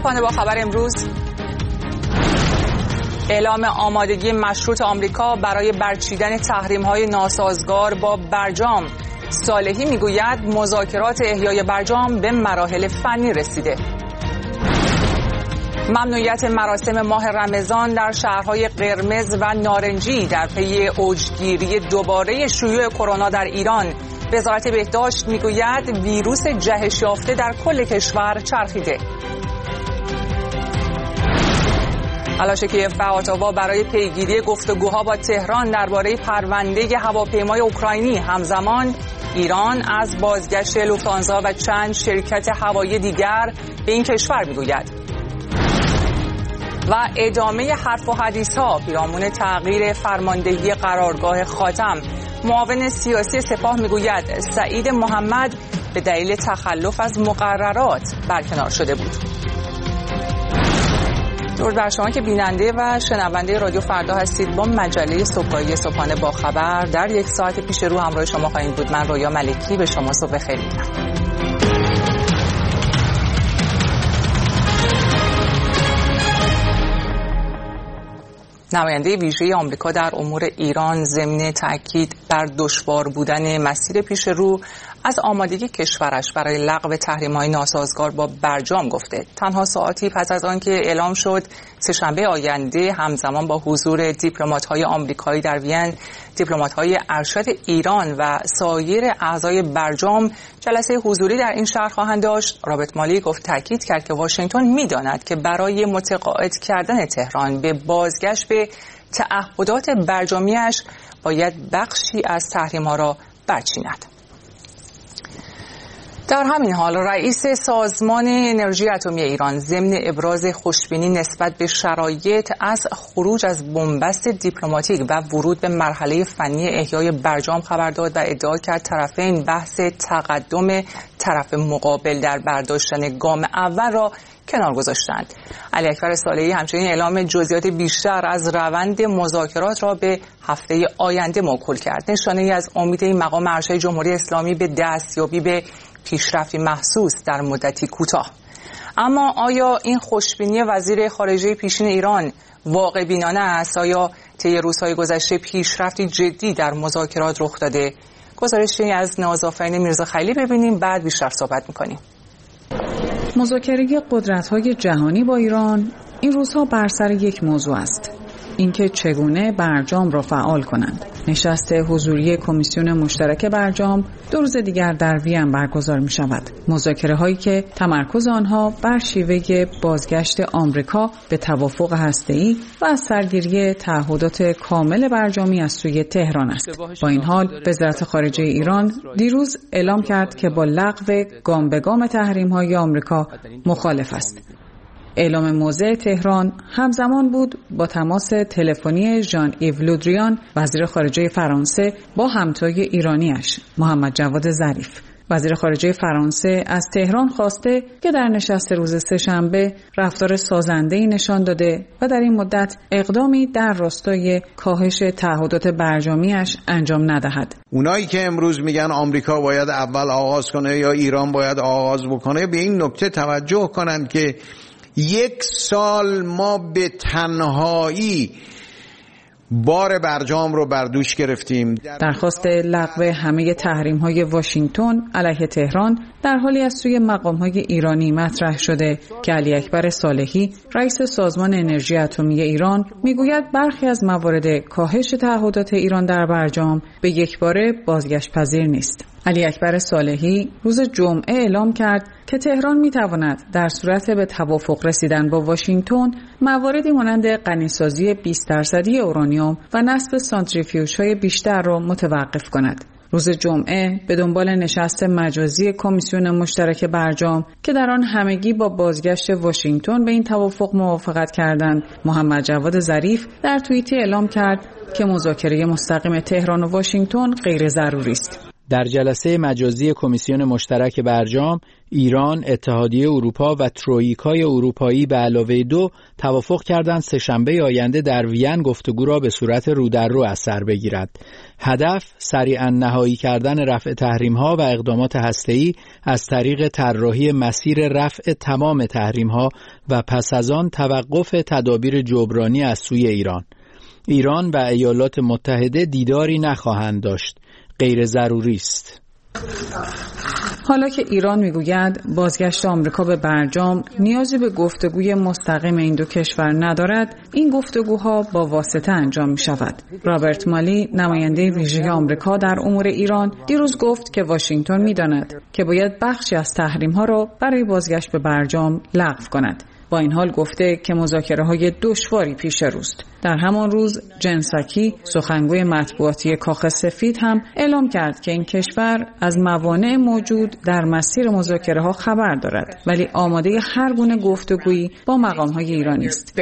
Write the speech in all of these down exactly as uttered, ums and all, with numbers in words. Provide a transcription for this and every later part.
صبحانه با خبر امروز. اعلام آمادگی مشروط آمریکا برای برچیدن تحریم‌های ناسازگار با برجام. صالحی میگوید مذاکرات احیای برجام به مراحل فنی رسیده. ممنوعیت مراسم ماه رمضان در شهرهای قرمز و نارنجی در پی اوجگیری دوباره شیوع کرونا در ایران. وزارت بهداشت میگوید ویروس جهش یافته در کل کشور چرخیده. تلاش کیف و اتاوا برای پیگیری گفتگوها با تهران درباره پرونده هواپیمای اوکراینی. همزمان ایران از بازگشت لوفتانزا و چند شرکت هوایی دیگر به این کشور میگوید. و ادامه حرف و حدیث ها پیرامون تغییر فرماندهی قرارگاه خاتم. معاون سیاسی سپاه میگوید سعید محمد به دلیل تخلف از مقررات برکنار شده بود. درود بر شما که بیننده و شنونده رادیو فردا هستید. با مجله صبحگاهی صبحانه با خبر در یک ساعت پیش رو همراه شما خواهیم بود. من رویا ملکی به شما صبح بخیر میگم. نماینده ویژه آمریکا در امور ایران ضمن تاکید بر دشوار بودن مسیر پیش رو از آمادگی کشورش برای لغو تحریم‌های ناسازگار با برجام گفته. تنها ساعتی پس از آنکه اعلام شد سه‌شنبه آینده همزمان با حضور دیپلمات‌های آمریکایی در وین، دیپلمات‌های ارشد ایران و سایر اعضای برجام جلسه حضوری در این شهر خواهند داشت، رابرت مالی گفت تاکید کرد که واشنگتن می‌داند که برای متقاعد کردن تهران به بازگشت به تعهدات برجامیش باید بخشی از تحریم‌ها را برچیند. در همین حال رئیس سازمان انرژی اتمی ایران ضمن ابراز خوشبینی نسبت به شرایط از خروج از بنبست دیپلماتیک و ورود به مرحله فنی احیای برجام خبر داد و ادعا کرد طرفین بحث تقدم طرف مقابل در برداشتن گام اول را کنار گذاشتند. علی اکبر صالحی همچنین اعلام جزئیات بیشتر از روند مذاکرات را به هفته آینده موکول کرد. نشانه‌ای از امید این مقام ارشد جمهوری اسلامی به دستیابی به پیشرفتی محسوس در مدتی کوتاه. اما آیا این خوشبینی وزیر خارجه پیشین ایران واقع بینانه است؟ آیا طی روزهای گذشته پیشرفتی جدی در مذاکرات رخ داده؟ گزارشی از نازآفرین میرزاخلیلی ببینیم، بعد بیشتر صحبت می‌کنیم. مذاکره قدرت‌های جهانی با ایران این روزها بر سر یک موضوع است: اینکه چگونه برجام را فعال کنند. نشست حضوری کمیسیون مشترک برجام دو روز دیگر در وین برگزار می شود. مذاکره هایی که تمرکز آنها بر شیوه بازگشت آمریکا به توافق هسته‌ای و از سرگیری تعهدات کامل برجامی از سوی تهران است. با این حال وزارت خارجه ایران دیروز اعلام کرد که با لغو گام به گام تحریم های آمریکا مخالف است. اعلام موضع تهران همزمان بود با تماس تلفنی ژان ایو لودریان وزیر خارجه فرانسه با همتای ایرانیش محمد جواد ظریف. وزیر خارجه فرانسه از تهران خواسته که در نشست روز سه‌شنبه رفتار سازنده‌ای نشان داده و در این مدت اقدامی در راستای کاهش تعهدات برجامیش انجام ندهد. اونایی که امروز میگن آمریکا باید اول آغاز کنه یا ایران باید آغاز بکنه به این نکته توجه کنند که یک سال ما به تنهایی بار برجام رو بر دوش گرفتیم. درخواست لغو همه تحریم‌های واشنگتن علیه تهران در حالی از سوی مقام‌های ایرانی مطرح شده که علی اکبر صالحی رئیس سازمان انرژی اتمی ایران میگوید برخی از موارد کاهش تعهدات ایران در برجام به یکباره بازگشت پذیر نیست. علی اکبر صالحی روز جمعه اعلام کرد که تهران میتواند در صورت به توافق رسیدن با واشنگتن مواردی مانند غنیسازی بیست درصدی اورانیوم و نصب سانتریفیوژهای بیشتر را متوقف کند. روز جمعه به دنبال نشست مجازی کمیسیون مشترک برجام که در آن همگی با بازگشت واشنگتن به این توافق موافقت کردند، محمد جواد ظریف در توییتی اعلام کرد که مذاکره مستقیم تهران و واشنگتن غیر ضروری است. در جلسه مجازی کمیسیون مشترک برجام، ایران، اتحادیه اروپا و ترویکای اروپایی به علاوه دو توافق کردند سه‌شنبه آینده در وین گفتگو را به صورت رو در رو از سر بگیرد. هدف سریعاً نهایی کردن رفع تحریم‌ها و اقدامات هسته‌ای از طریق طراحی مسیر رفع تمام تحریم‌ها و پس از آن توقف تدابیر جبرانی از سوی ایران. ایران و ایالات متحده دیداری نخواهند داشت. غیر ضروری است. حالا که ایران میگوید بازگشت آمریکا به برجام نیازی به گفتگوی مستقیم این دو کشور ندارد، این گفتگوها با واسطه انجام می شود. رابرت مالی، نماینده ویژه آمریکا در امور ایران، دیروز گفت که واشنگتن می‌داند که باید بخشی از تحریم‌ها را برای بازگشت به برجام لغو کند. با این حال گفته که مذاکره‌های دشواری پیش روست. در همان روز جن ساکی، سخنگوی مطبوعاتی کاخ سفید، هم اعلام کرد که این کشور از موانع موجود در مسیر مذاکره‌ها خبر دارد، ولی آماده هر گونه گفتگویی با مقام‌های ایرانی است.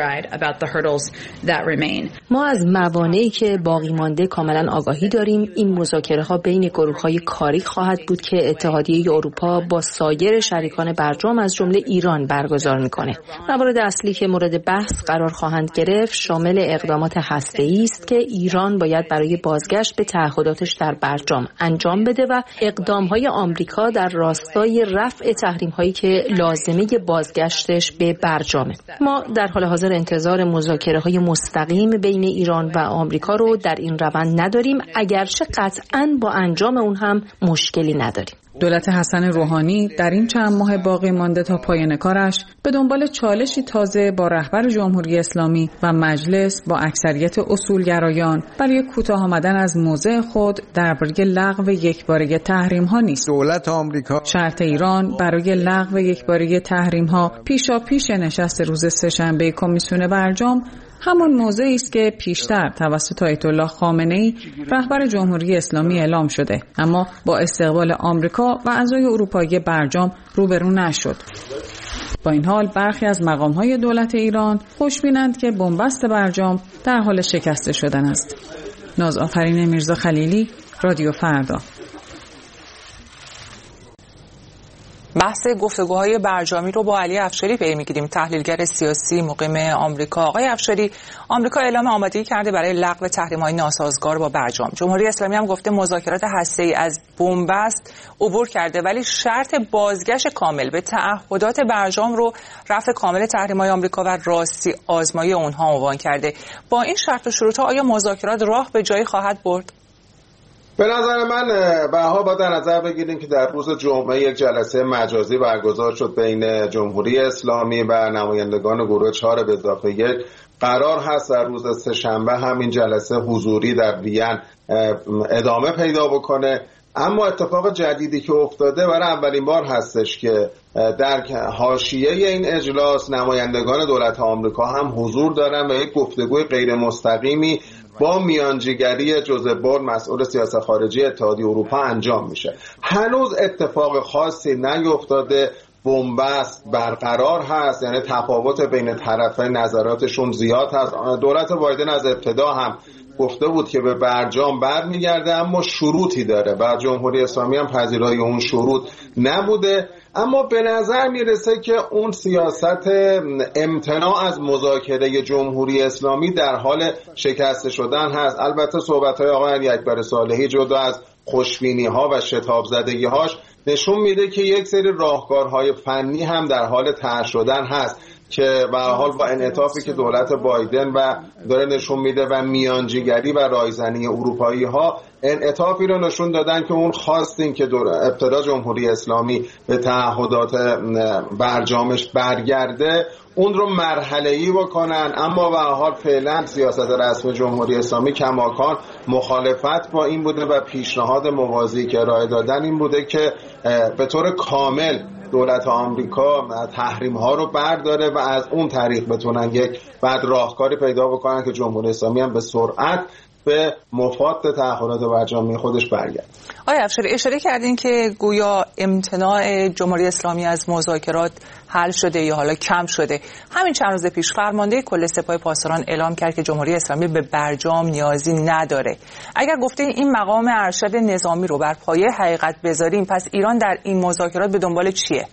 ما از موانعی که باقی مانده کاملا آگاهی داریم. این مذاکره‌ها بین گروه‌های کاری خواهد بود که اتحادیه اروپا با سایر شریکان برجام از جمله ایران برگزار می‌کند. موارد اصلی که مورد بحث قرار خواهند گرفت شامل اقدامات هسته‌ای است که ایران باید برای بازگشت به تعهداتش در برجام انجام بده و اقدام‌های آمریکا در راستای رفع تحریم‌هایی که لازمه بازگشتش به برجامه. ما در حال حاضر انتظار مذاکره‌های مستقیم بین ایران و آمریکا رو در این روند نداریم، اگرچه قطعاً با انجام اون هم مشکلی نداریم. دولت حسن روحانی در این چند ماه باقی مانده تا پایان کارش به دنبال چالشی تازه با رهبر جمهوری اسلامی و مجلس با اکثریت اصولگرایان برای کوتاه آمدن از موضع خود درباره لغو یکباره تحریم‌ها نیست. دولت آمریکا شرط ایران برای لغو یکباره تحریم‌ها پیشاپیش نشست روز سه‌شنبه کمیسیون برجام همان موضعی است که پیشتر توسط آیت الله خامنه‌ای رهبر جمهوری اسلامی اعلام شده، اما با استقبال آمریکا و اعضای اروپایی برجام روبرو نشد. با این حال برخی از مقام‌های دولت ایران خوشبینند که بنبست برجام در حال شکسته شدن است. نازآفرین میرزا خلیلی، رادیو فردا. بحث گفتگوهای برجامی رو با علی افشاری پی می‌گیریم، تحلیلگر سیاسی مقیم آمریکا. آقای افشاری، آمریکا اعلام آمادگی کرده برای لغو تحریم‌های ناسازگار با برجام. جمهوری اسلامی هم گفته مذاکرات هسته‌ای از بنبست عبور کرده، ولی شرط بازگشت کامل به تعهدات برجام رو رفع کامل تحریم‌های آمریکا و راستی آزمایی اونها عنوان کرده. با این شرط و شروط‌ها آیا مذاکرات راه به جایی خواهد برد؟ به نظر من بها با در نظر بگیریم که در روز جمعه یک جلسه مجازی برگزار شد بین جمهوری اسلامی و نمایندگان گروه چهار به اضافه یک. قرار هست در روز سه‌شنبه همین جلسه حضوری در وین ادامه پیدا بکنه. اما اتفاق جدیدی که افتاده برای اولین بار هستش که در حاشیه این اجلاس نمایندگان دولت آمریکا هم حضور دارن و یک گفتگوی غیر مستقیمی با میانجیگری جوزف بورل مسئول سیاست خارجی اتحادیه اروپا انجام میشه. هنوز اتفاق خاصی نیفتاده، بنبست برقرار هست، یعنی تفاوت بین طرفین نظراتشون زیاد هست. دولت بایدن از ابتدا هم گفته بود که به برجام برمیگرده، اما شروطی داره و جمهوری اسلامی هم پذیرای اون شروط نبوده. اما به نظر میرسه که اون سیاست امتناع از مذاکره جمهوری اسلامی در حال شکسته شدن هست. البته صحبت‌های آقای علی اکبر صالحی جدا از خوشبینی‌ها و شتاب زدگی‌هاش نشون میده که یک سری راهکارهای فنی هم در حال طرح شدن هست که به هر حال با انعطافی که دولت بایدن و داره نشون میده و میانجیگری و رایزنی اروپایی ها انعطافی رو نشون دادن که اون خواستین که ابتدا جمهوری اسلامی به تعهدات برجامش برگرده اون رو مرحله‌ای بکنن. اما به هر حال فعلا سیاست رسمی جمهوری اسلامی کماکان مخالفت با این بوده و پیشنهاد موازی که ارائه دادن این بوده که به طور کامل دولت آمریکا تحریم ها رو برداره و از اون طریق بتونن یک بعد راهکاری پیدا بکنن که جمهوری اسلامی هم به سرعت به مفاد تعهدات برجامی خودش برگرد. آقای افشاری اشاره کردین که گویا امتناع جمهوری اسلامی از مذاکرات حل شده یا حالا کم شده. همین چند روز پیش فرمانده کل سپاه پاسداران اعلام کرد که جمهوری اسلامی به برجام نیازی نداره. اگر گفتین این مقام ارشد نظامی رو بر پایه حقیقت بذاریم، پس ایران در این مذاکرات به دنبال چیه؟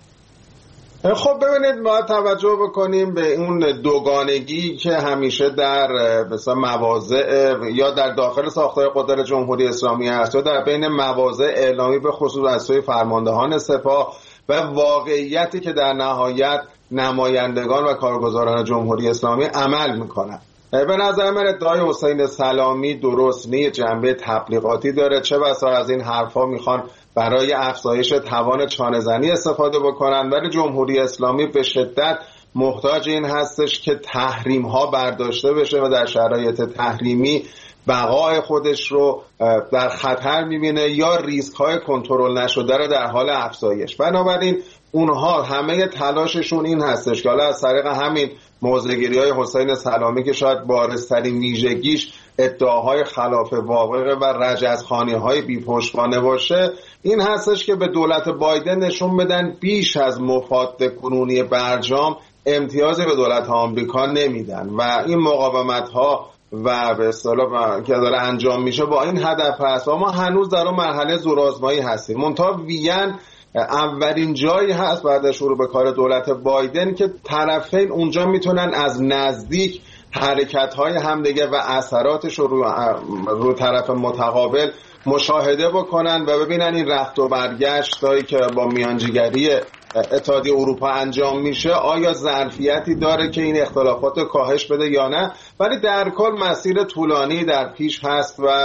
خب ببینید، باید توجه بکنیم به اون دوگانگی که همیشه در مثلا مواضع یا در داخل ساختار قدرت جمهوری اسلامی هست یا در بین مواضع اعلامی به خصوص از سوی فرماندهان سپاه و واقعیتی که در نهایت نمایندگان و کارگزاران جمهوری اسلامی عمل میکنند. به نظر من ادعای حسین سلامی درست نیست، جنبه تبلیغاتی داره. چه بسا از این حرفا میخوان برای افزایش توان چانه‌زنی استفاده بکنن، ولی جمهوری اسلامی به شدت محتاج این هستش که تحریم ها برداشته بشه و در شرایط تحریمی بقای خودش رو در خطر میبینه یا ریسک های کنترل نشده رو در حال افزایش. بنابراین اونها همه تلاششون این هستش که حالا از طریق همین موضع‌گیری های حسین سلامی که شاید بارزترین ویژگیش ادعاهای خلاف واقع و رجزخوانی های بی پشتوانه باشه، این هستش که به دولت بایدن نشون بدن بیش از مفاد کنونی برجام امتیازی به دولت آمریکا نمیدن و این مقاومت ها و به اصطلاح که داره انجام میشه با این هدف هست و ما هنوز در اون مرحله زورآزمایی هستیم. منتها وین اولین جایی هست بعد از شروع به کار دولت بایدن که طرفین اونجا میتونن از نزدیک حرکت‌های همدیگه و اثراتش رو رو, رو طرف متقابل مشاهده بکنن و ببینن این رفت و برگشتایی که با میانجیگری اتحادیه اروپا انجام میشه آیا ظرفیتی داره که این اختلافات رو کاهش بده یا نه. ولی در کل مسیر طولانی در پیش هست و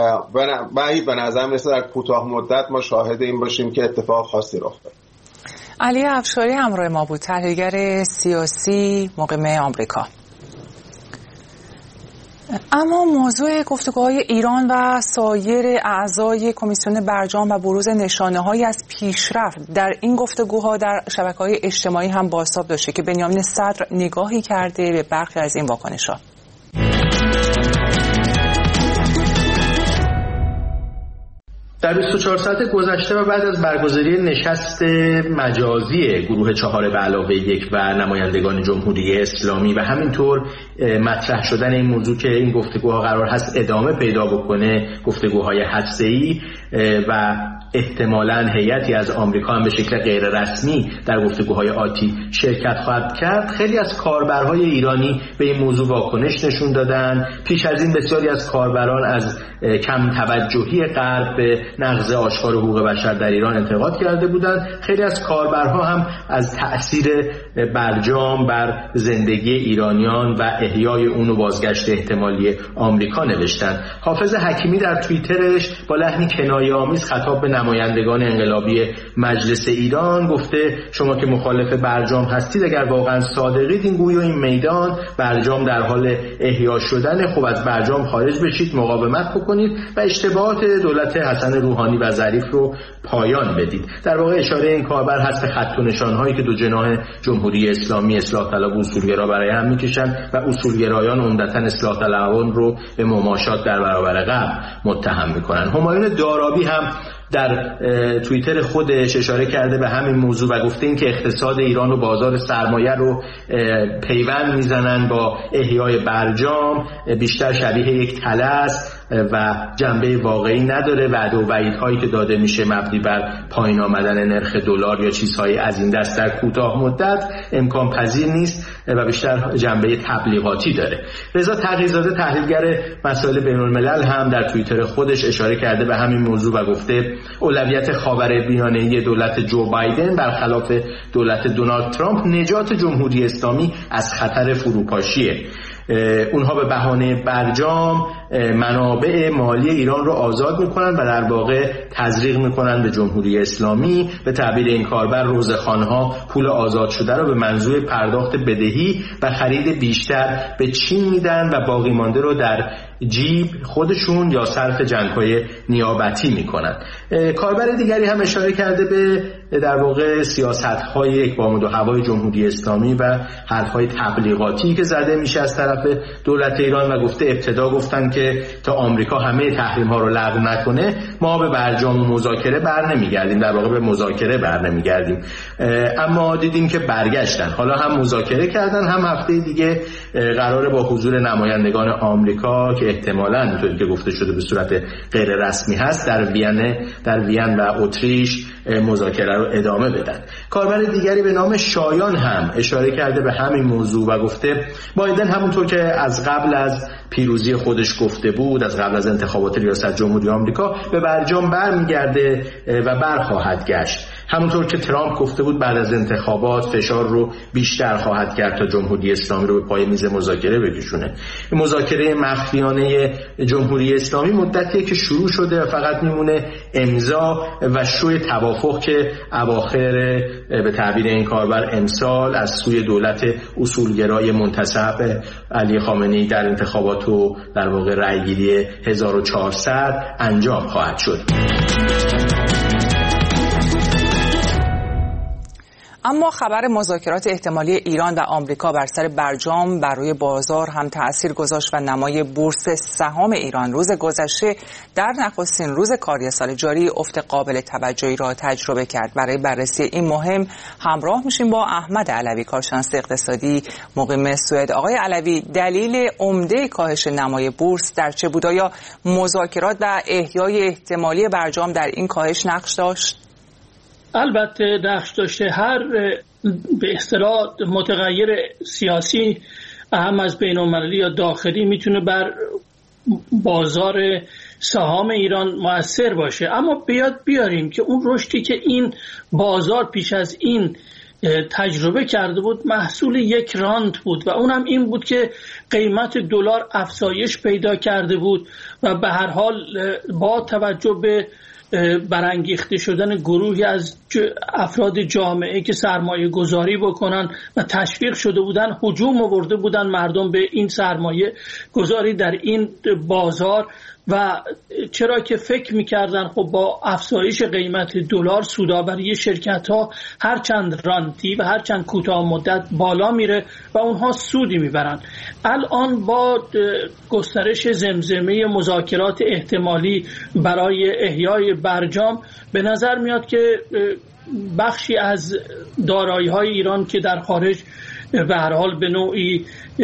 بعید به نظر میرسه در کوتاه مدت ما شاهد این باشیم که اتفاق خاصی رخ بده. علی افشاری همراه ما بود، تحلیلگر سیاسی مقیم آمریکا. اما موضوع گفتگوهای ایران و سایر اعضای کمیسیون برجام و بروز نشانه‌هایی از پیشرفت در این گفتگوها در شبکه‌های اجتماعی هم بازتاب داشته که بنیامین صدر نگاهی کرده به برخی از این واکنش‌ها. در بیست و چهار ساعت گذشته و بعد از برگزاری نشست مجازی گروه چهار به علاوه یک و نمایندگان جمهوری اسلامی و همینطور مطرح شدن این موضوع که این گفتگوها قرار هست ادامه پیدا بکنه، گفتگوهای هسته‌ای و احتمالاً هیئتی از آمریکا هم به شکل غیر رسمی در گفتگوهای آتی شرکت خواهد کرد، خیلی از کاربرهای ایرانی به این موضوع واکنش نشون دادن. پیش از این بسیاری از کاربران از کم توجهی غرب به نقض آشکار حقوق بشر در ایران انتقاد کرده بودند. خیلی از کاربرها هم از تأثیر برجام بر زندگی ایرانیان و احیای اون و بازگشت احتمالی آمریکا نوشتند. حافظ حکیمی در توییترش با لحنی کنایه‌آمیز خطاب به نمایندگان انقلابی مجلس ایران گفته شما که مخالف برجام هستید، اگر واقعا صادقید این گوی و این میدان برجام در حال احیا شدن، خب از برجام خارج بشید، مقاومت بکنید و اشتباهات دولت حسن روحانی و ظریف رو پایان بدید. در واقع اشاره این کاربر هست به خط و نشان‌هایی که دو جناح جمهوری اسلامی اصلاح طلب و اصولگرا برای هم میکشن و اصولگرایان عمدتاً اصلاح طلبان رو به مماشات در برابر غرب متهم میکنن. همایون دارابی هم در توییتر خودش اشاره کرده به همین موضوع و گفته این که اقتصاد ایران و بازار سرمایه رو پیوند میزنن با احیای برجام، بیشتر شبیه یک طلسم و جنبه واقعی نداره. وعده و وعیدهایی که داده میشه مبنی بر پایین آمدن نرخ دلار یا چیزهای از این دست در کوتاه مدت امکان پذیر نیست و بیشتر جنبه تبلیغاتی داره. رضا تغییرزاده تحلیلگر مسائل بین الملل هم در توییتر خودش اشاره کرده به همین موضوع و گفته اولویت خاورمیانه‌ای دولت جو بایدن برخلاف دولت دونالد ترامپ نجات جمهوری اسلامی از خطر فروپاشیه. اونها به بهانه برجام منابع مالی ایران رو آزاد میکنن و در واقع تزریق میکنن به جمهوری اسلامی. به تعبیر این کاربر روزخوان‌ها پول آزاد شده رو به منظور پرداخت بدهی و خرید بیشتر به چین میدن و باقی مانده رو در جیب خودشون یا صرف جنگ‌های نیابتی میکنن. کاربر دیگری هم اشاره کرده به در واقع سیاست‌های یک بامد و هوای جمهوری اسلامی و حرف‌های تبلیغاتی که زده میشه از طرف دولت ایران و گفته ابتدا گفتن که تا آمریکا همه تحریم‌ها رو لغو نکنه ما به برجام و مذاکره بر نمیگردیم، در واقع به مذاکره بر نمیگردیم. اما دیدیم که برگشتن، حالا هم مذاکره کردن، هم هفته دیگه قراره با حضور نمایندگان آمریکا که احتمالاً اونطوری که گفته شده به صورت غیر رسمی هست در وین در وین و اتریش مذاکره رو ادامه بدن. کاربر دیگری به نام شایان هم اشاره کرده به همین موضوع و گفته بایدن همونطور که از قبل از پیروزی خودش گفته بود، از قبل از انتخابات ریاست جمهوری آمریکا به برجام برمیگرده و برخواهد گشت. همونطور که ترامپ گفته بود بعد از انتخابات فشار رو بیشتر خواهد کرد تا جمهوری اسلامی رو به پای میز مذاکره بکشونه. مذاکره مخفیانه جمهوری اسلامی مدتیه که شروع شده و فقط میمونه امضا و شروع توافق که اواخر به تعبیر این کاربر امسال از سوی دولت اصولگرای منتسب علی خامنه‌ای در انتخابات و در واقع رأیگیری هزار و چهارصد انجام خواهد شد. اما خبر مذاکرات احتمالی ایران و آمریکا بر سر برجام بر روی بازار هم تأثیر گذاشت و نمای بورس سهام ایران روز گذشته در نخستین روز کاری سال جاری افت قابل توجهی را تجربه کرد. برای بررسی این مهم همراه میشیم با احمد علوی، کارشناس اقتصادی مقیم سوئد. آقای علوی، دلیل عمده کاهش نمای بورس در چه بود؟ یا مذاکرات و احیای احتمالی برجام در این کاهش نقش داشت؟ البته نقش داشته. هر به اصطلاح متغیر سیاسی اهم از بین‌المللی یا داخلی میتونه بر بازار سهام ایران مؤثر باشه، اما بیاد بیاریم که اون رشدی که این بازار پیش از این تجربه کرده بود محصول یک رانت بود و اونم این بود که قیمت دلار افزایش پیدا کرده بود و به هر حال با توجه به برانگیخته شدن گروهی از افراد جامعه که سرمایه گذاری بکنن و تشویق شده بودن، هجوم آورده بودن مردم به این سرمایه گذاری در این بازار و چرا که فکر میکردن خب با افزایش قیمت دلار سودآوری شرکت ها هرچند رانتی و هرچند کوتاه مدت بالا میره و اونها سودی میبرن. الان با گسترش زمزمه مذاکرات احتمالی برای احیای برجام به نظر میاد که بخشی از دارایی های ایران که در خارج به هر حال به نوعی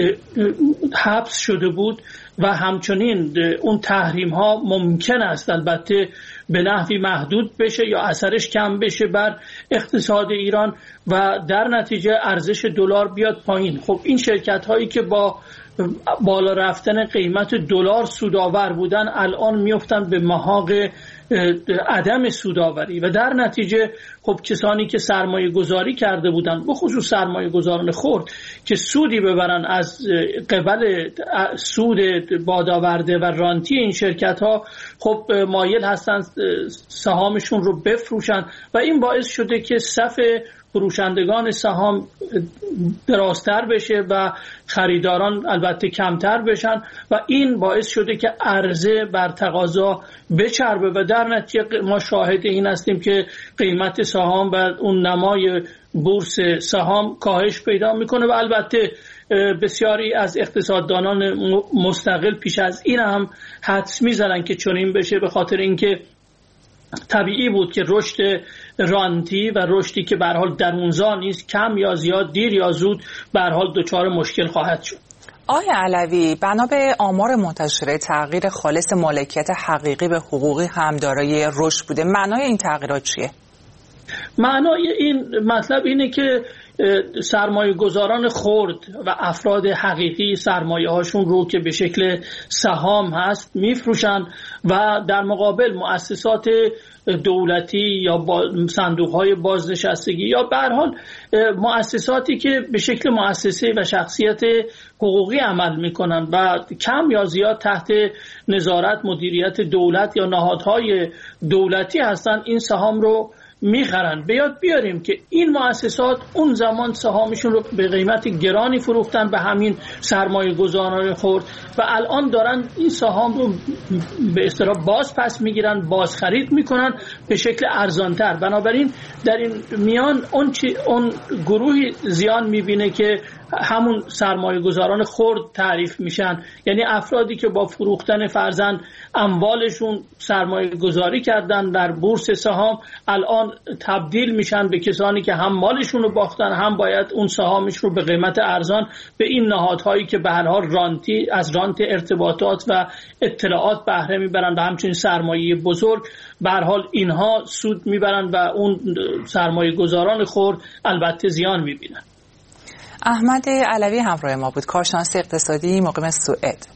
حبس شده بود و همچنین اون تحریم ها ممکن است البته به نحوی محدود بشه یا اثرش کم بشه بر اقتصاد ایران و در نتیجه ارزش دلار بیاد پایین. خب این شرکت هایی که با بالا رفتن قیمت دلار سودآور بودن الان میافتن به محاق عدم سودآوری و در نتیجه خب کسانی که سرمایه گذاری کرده بودن به خصوص سرمایه گذاران خرد که سودی ببرن از قبل سود بادآورده و رانتی این شرکت ها خب مایل هستن سهامشون رو بفروشن و این باعث شده که صف فروشندگان سهام درازتر بشه و خریداران البته کمتر بشن و این باعث شده که عرضه بر تقاضا بچربه و در نتیجه ما شاهد این هستیم که قیمت سهام و اون نمای بورس سهام کاهش پیدا میکنه و البته بسیاری از اقتصاددانان مستقل پیش از این هم حدس میزنن که چنین بشه، به خاطر اینکه طبیعی بود که رشد رانتی و رشدی که به هر حال درونزا نیست کم یا زیاد دیر یا زود به هر حال دچار مشکل خواهد شد. آقای علوی، بنا به آمار منتشره تغییر خالص مالکیت حقیقی به حقوقی هم دارای رشد بوده. معنای این تغییرات چیه؟ معنای این مطلب اینه که سرمایه گذاران خرد و افراد حقیقی سرمایه هاشون رو که به شکل سهام هست میفروشن و در مقابل مؤسسات دولتی یا صندوق های بازنشستگی یا به هر حال مؤسساتی که به شکل مؤسسه و شخصیت حقوقی عمل میکنن و کم یا زیاد تحت نظارت مدیریت دولت یا نهادهای دولتی هستن این سهام رو میخرن. بیاد بیاریم که این مؤسسات اون زمان سهامشون رو به قیمت گرانی فروختن به همین سرمایه گذاران خرد و الان دارن این سهام رو به اصطلاح باز پس میگیرن، باز خرید میکنن به شکل ارزانتر. بنابراین در این میان اون, چی، اون گروهی زیان میبینه که همون سرمایه گذاران خرد تعریف میشن، یعنی افرادی که با فروختن فرزند اموالشون سرمایه گذاری کردن در بورس سهام الان تبدیل میشن به کسانی که هم مالشون رو باختن هم باید اون سهامشون رو به قیمت ارزان به این نهادهایی که به هر حال رانتی از رانت ارتباطات و اطلاعات بهره میبرن و همچنین سرمایه بزرگ به هر حال اینها سود میبرن و اون سرمایه گذاران خرد البته زیان میبینن. احمد علوی همراه ما بود، کارشناس اقتصادی مقیم سوئد.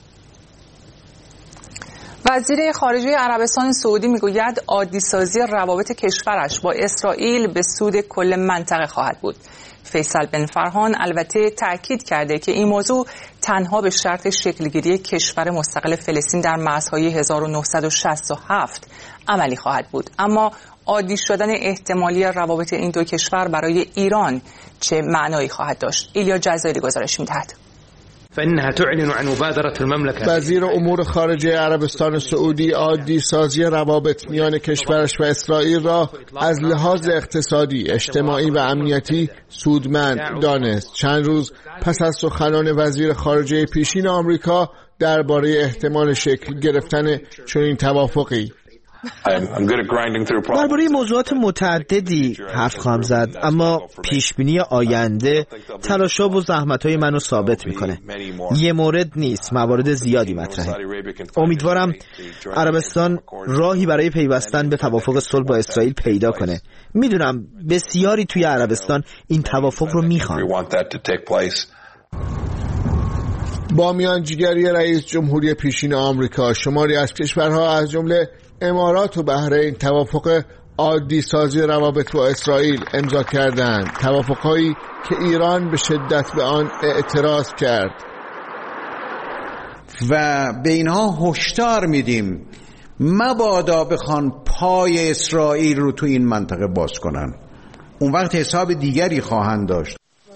وزیر خارجه عربستان سعودی میگوید عادی سازی روابط کشورش با اسرائیل به سود کل منطقه خواهد بود. فیصل بن فرحان البته تأکید کرده که این موضوع تنها به شرط شکلگیری کشور مستقل فلسطین در مرزهای هزار و نهصد و شصت و هفت عملی خواهد بود. اما عادی شدن احتمالی روابط این دو کشور برای ایران چه معنایی خواهد داشت؟ ایلیا جزایری گزارش می‌دهد. فإنها تعلن عن مبادرة المملكة. وزیر امور خارجه عربستان سعودی عادی سازی روابط میان کشورش و اسرائیل را از لحاظ اقتصادی، اجتماعی و امنیتی سودمند دانست. چند روز پس از سخنان وزیر خارجه پیشین آمریکا درباره احتمال شکل گرفتن چنین توافقی. درباره موضوعات متعددی حرف خواهم زد، اما پیشبینی آینده تلاش‌ها و زحمت‌های منو ثابت میکنه. یه مورد نیست، موارد زیادی مطرحه. امیدوارم عربستان راهی برای پیوستن به توافق صلح با اسرائیل پیدا کنه. میدونم بسیاری توی عربستان این توافق رو میخوان. با میانجیگری رئیس جمهوری پیشین آمریکا، شماری از کشورها از جمله امارات و بحرین توافق عادی سازی روابط با اسرائیل امضا کردند، توافقهایی که ایران به شدت به آن اعتراض کرد و به اینها هشدار میدیم مبادا بخوان پای اسرائیل رو تو این منطقه باز کنن، اون وقت حساب دیگری خواهند داشت.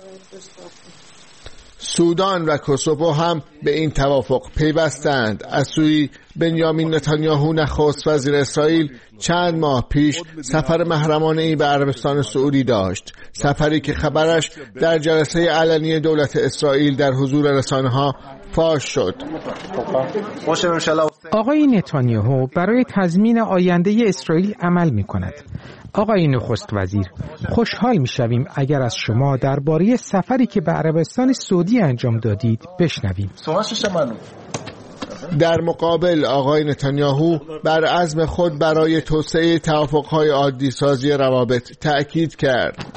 سودان و کوسوو هم به این توافق پیوستند. از سوی بنیامین نتانیاهو نخست وزیر اسرائیل چند ماه پیش سفر محرمانه‌ای به عربستان سعودی داشت، سفری که خبرش در جلسه علنی دولت اسرائیل در حضور رسانه‌ها فاش شد. آقای نتانیاهو برای تضمین آینده اسرائیل عمل می‌کند. آقای نخست وزیر، خوشحال می‌شویم اگر از شما درباره سفری که به عربستان سعودی انجام دادید بشنویم. در مقابل آقای نتانیاهو بر عزم خود برای توسعه توافق‌های عادی سازی روابط تأکید کرد.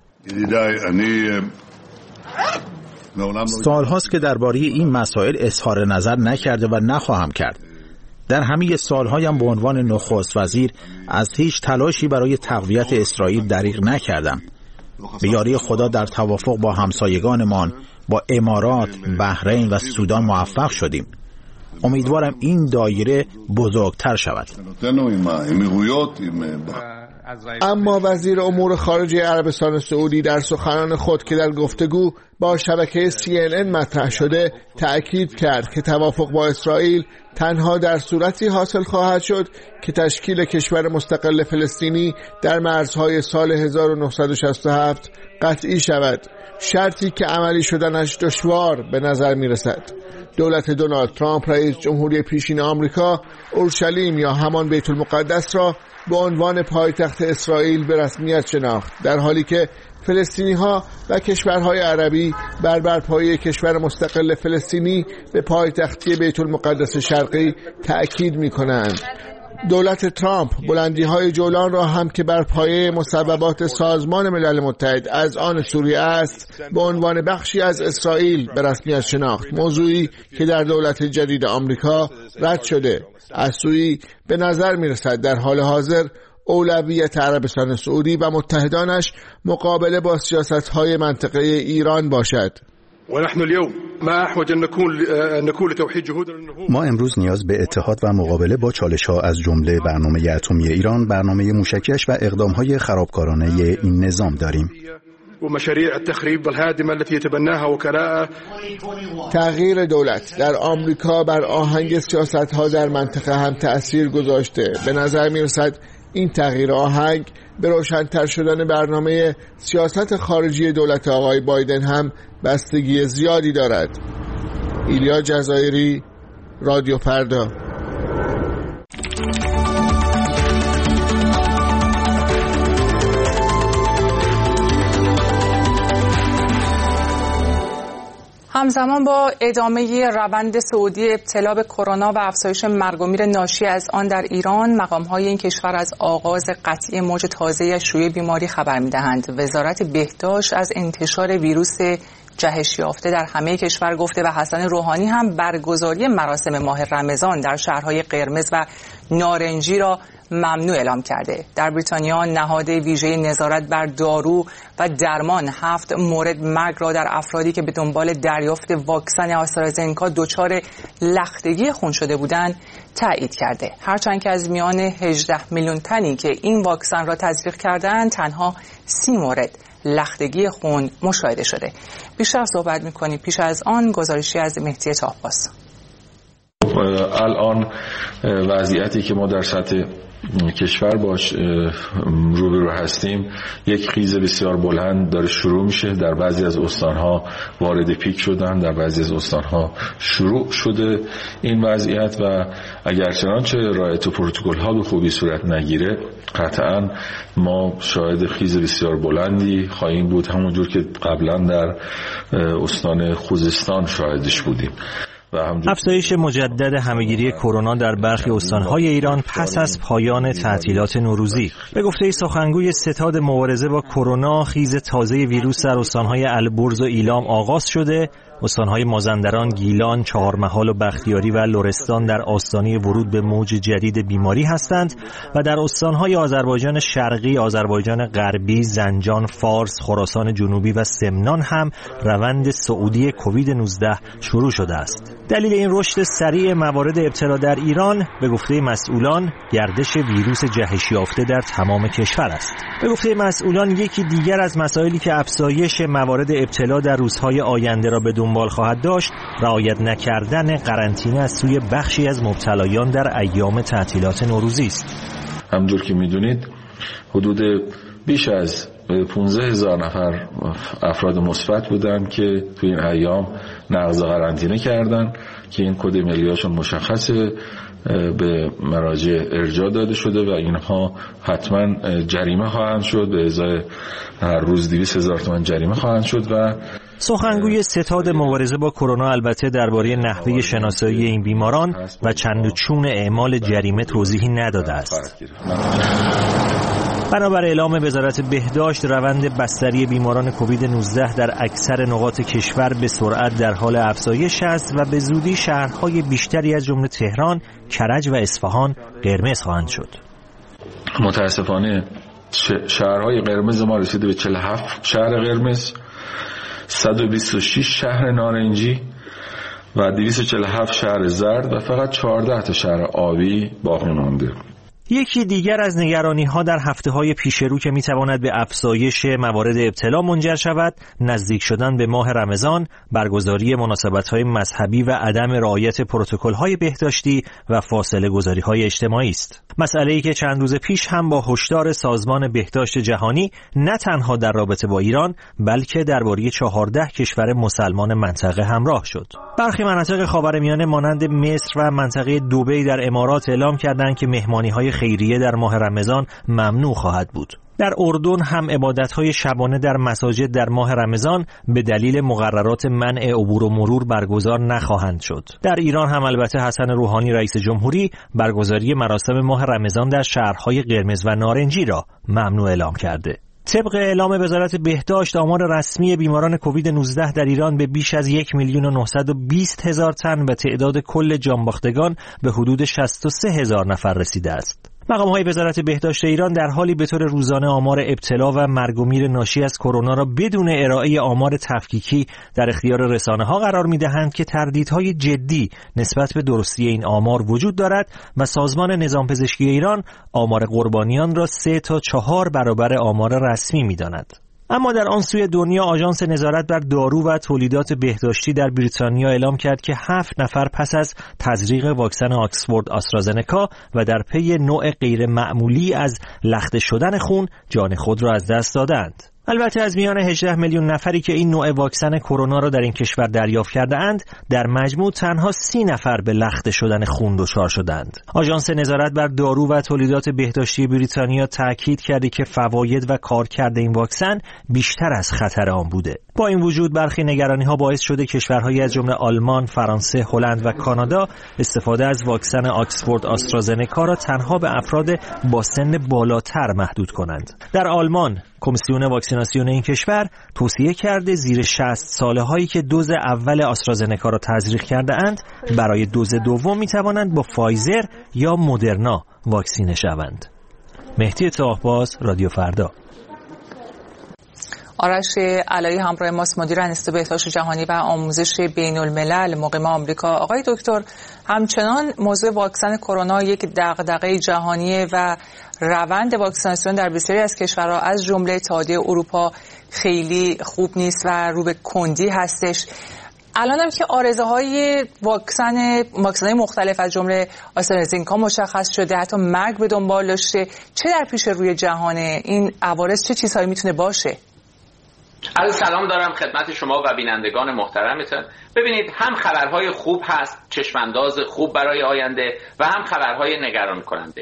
سالهاست که درباره این مسائل اظهار نظر نکرده و نخواهم کرد. در همه سالهایم به عنوان نخست وزیر از هیچ تلاشی برای تقویت اسرائیل دریغ نکردم. به یاری خدا در توافق با همسایگانمان با امارات، بحرین و سودان موفق شدیم. امیدوارم این دایره بزرگتر شود. اما وزیر امور خارجه عربستان سعودی در سخنان خود که در گفتگو با شبکه سی ان ان مطرح شده تأکید کرد که توافق با اسرائیل تنها در صورتی حاصل خواهد شد که تشکیل کشور مستقل فلسطینی در مرزهای سال هزار و نهصد و شصت و هفت قطعی شود، شرطی که عملی شدنش دشوار به نظر می رسد. دولت دونالد ترامپ رئیس جمهوری پیشین آمریکا اورشلیم یا همان بیت المقدس را به عنوان پایتخت اسرائیل به رسمیت شناخت، در حالی که فلسطینی‌ها و کشورهای عربی بر برپایی کشور مستقل فلسطینی به پایتختی بیت المقدس شرقی تأکید می‌کنند. دولت ترامپ بلندی‌های جولان را هم که بر پایه مصوبات سازمان ملل متحد از آن سوریه است به عنوان بخشی از اسرائیل به رسمیت شناخت، موضوعی که در دولت جدید آمریکا رد شده. از سوی به نظر می‌رسد در حال حاضر اولویت عربستان سعودی و متحدانش مقابله با سیاست‌های منطقه ایران باشد. ونحن اليوم ما امروز نیاز به اتحاد و مقابله با چالش‌ها از جمله برنامه اتمی ایران، برنامه موشکیش و اقدام‌های خرابکارانه این نظام داریم. ومشاريع التخريب الهادمة التي يتبناها وكلاء. تغییر دولت در آمریکا بر آهنگ سیاست‌ها در منطقه هم تأثیر گذاشته. به نظر می‌رسد این تغییر آهنگ به روشن‌تر شدن برنامه سیاست خارجی دولت آقای بایدن هم بستگی زیادی دارد. ایلیا جزایری، رادیو فردا. همزمان با ادامه روند صعودی ابتلا به کرونا و افزایش مرگ و میر ناشی از آن در ایران، مقام‌های این کشور از آغاز قطعی موج تازه شیوع بیماری خبر می‌دهند. وزارت بهداشت از انتشار ویروس جهش یافته در همه کشور گفته و حسن روحانی هم برگزاری مراسم ماه رمضان در شهرهای قرمز و نارنجی را ممنوع اعلام کرده. در بریتانیا نهاد ویژه نظارت بر دارو و درمان هفت مورد مرگ را در افرادی که به دنبال دریافت واکسن آسترازنکا دچار لختگی خون شده بودند تایید کرده. هرچند که از میان هجده میلیون تنی که این واکسن را تزریق کردند تنها سی مورد لختگی خون مشاهده شده. بیشتر صحبت می‌کنیم. پیش از آن گزارشی از مهدی تاهباز. الان وضعیتی که ما در سطح کشور باش روبرو هستیم، یک خیز بسیار بلند داره شروع میشه. در بعضی از استانها وارد پیک شدن، در بعضی از استانها شروع شده این وضعیت و اگر چنانچه رعایت پروتکل ها به خوبی صورت نگیره قطعا ما شاهد خیز بسیار بلندی خواهیم بود، همونجور که قبلا در استان خوزستان شاهدش بودیم. افزایش مجدد همهگیری کرونا در برخی استانهای ایران پس از پایان تعطیلات نوروزی. به گفته سخنگوی ستاد مبارزه با کرونا، خیز تازه ویروس در استانهای البرز و ایلام آغاز شده. استانهای مازندران، گیلان، چهارمحال و بختیاری و لرستان در آستانه ورود به موج جدید بیماری هستند و در استانهای آذربایجان شرقی، آذربایجان غربی، زنجان، فارس، خراسان جنوبی و سمنان هم روند صعودی کووید نوزده شروع شده است. دلیل این رشد سریع موارد ابتلا در ایران به گفته مسئولان گردش ویروس جهش یافته در تمام کشور است. به گفته مسئولان یکی دیگر از مسائلی که افزایش موارد ابتلا در روزهای آینده را به دنبال خواهد داشت، رعایت نکردن قرنطینه از سوی بخشی از مبتلایان در ایام تعطیلات نوروزی است. همونجور که میدونید حدود بیش از پانزده هزار نفر افراد مثبت بودن که تو این ایام نقض قرنطینه کردن که این کد ملیاشون مشخصه، به مراجع ارجاع داده شده و اینها حتما جریمه خواهند شد، به ازای هر روز دویست هزار تومان جریمه خواهند شد. و سخنگوی ستاد مبارزه با کرونا البته درباره نحوه شناسایی این بیماران و چند و چون اعمال جریمه توضیحی نداده است. بنابر اعلام وزارت بهداشت، روند بستری بیماران کووید نوزده در اکثر نقاط کشور به سرعت در حال افزایش است و به زودی شهرهای بیشتری از جمله تهران، کرج و اصفهان قرمز خواهند شد. متاسفانه شهرهای قرمز ما رسیده به چهل و هفت شهر قرمز، صد و بیست و شش شهر نارنجی و دویست و چهل و هفت شهر زرد و فقط چهارده تا شهر آبی باقی مانده. یکی دیگر از نگرانی‌ها در هفته‌های پیش رو که می‌تواند به افزایش موارد ابتلا منجر شود، نزدیک شدن به ماه رمضان، برگزاری مناسبت‌های مذهبی و عدم رعایت پروتکل‌های بهداشتی و فاصله گذاری‌های اجتماعی است. مسئله‌ای که چند روز پیش هم با هشدار سازمان بهداشت جهانی نه تنها در رابطه با ایران بلکه درباره چهارده کشور مسلمان منطقه همراه شد. برخی مناطق خاورمیانه مانند مصر و منطقه دبی در امارات اعلام کردند که مهمانی‌های خیریه در ماه رمضان ممنوع خواهد بود. در اردن هم عبادت‌های شبانه در مساجد در ماه رمضان به دلیل مقررات منع عبور و مرور برگزار نخواهند شد. در ایران هم البته حسن روحانی رئیس جمهوری برگزاری مراسم ماه رمضان در شهرهای قرمز و نارنجی را ممنوع اعلام کرده. طبق اعلام وزارت بهداشت، آمار رسمی بیماران کووید نوزده در ایران به بیش از یک میلیون و نهصد و بیست هزار تن و تعداد کل جانباختگان به حدود شصت و سه هزار نفر رسیده است. مقام‌های وزارت بهداشت ایران در حالی به طور روزانه آمار ابتلا و مرگ و میر ناشی از کرونا را بدون ارائه آمار تفکیکی در اختیار رسانه‌ها قرار می‌دهند که تردیدهای جدی نسبت به درستی این آمار وجود دارد و سازمان نظام پزشکی ایران آمار قربانیان را سه تا چهار برابر آمار رسمی می‌داند. اما در آن سوی دنیا آژانس نظارت بر دارو و تولیدات بهداشتی در بریتانیا اعلام کرد که هفت نفر پس از تزریق واکسن آکسفورد آسترازنکا و در پی نوع غیر معمولی از لخته شدن خون جان خود را از دست دادند. البته از میان هجده میلیون نفری که این نوع واکسن کرونا را در این کشور دریافت کرده اند، در مجموع تنها سی نفر به لخته شدن خون دچار شدند. آژانس نظارت بر دارو و تولیدات بهداشتی بریتانیا تاکید کرده که فواید و کارکرد این واکسن بیشتر از خطر آن بوده. با این وجود برخی نگرانی‌ها باعث شده کشورهایی از جمله آلمان، فرانسه، هلند و کانادا استفاده از واکسن آکسفورد آسترازنکا را تنها به افراد با سن بالاتر محدود کنند. در آلمان کمیسیون واکسیناسیون این کشور توصیه کرده زیر شصت ساله هایی که دوز اول آسترازنکا را تزریق کرده اند برای دوز دوم می توانند با فایزر یا مدرنا واکسینه شوند. مهدی طاهباز، رادیو فردا. آرش علایی همراه ماست، مدیر انستیتوت بهداشت جهانی و آموزش بین الملل مقیم آمریکا. آقای دکتر، همچنان موضوع واکسن کرونا یک دغدغه جهانیه و روند واکسیناسیون در بسیاری از کشورها از جمله اتحادیه اروپا خیلی خوب نیست و رو به کندی هستش. الان هم که آرزوهای واکسن واکسن‌های مختلف از جمله آسترازنکا مشخص شده، حتی مرگ به دنبال داشته، چه در پیش روی جهانه؟ این عوارض چه چیزهایی میتونه باشه؟ عرض سلام دارم خدمت شما و بینندگان محترمتون. ببینید، هم خبرهای خوب هست، چشمانداز خوب برای آینده، و هم خبرهای نگران کننده.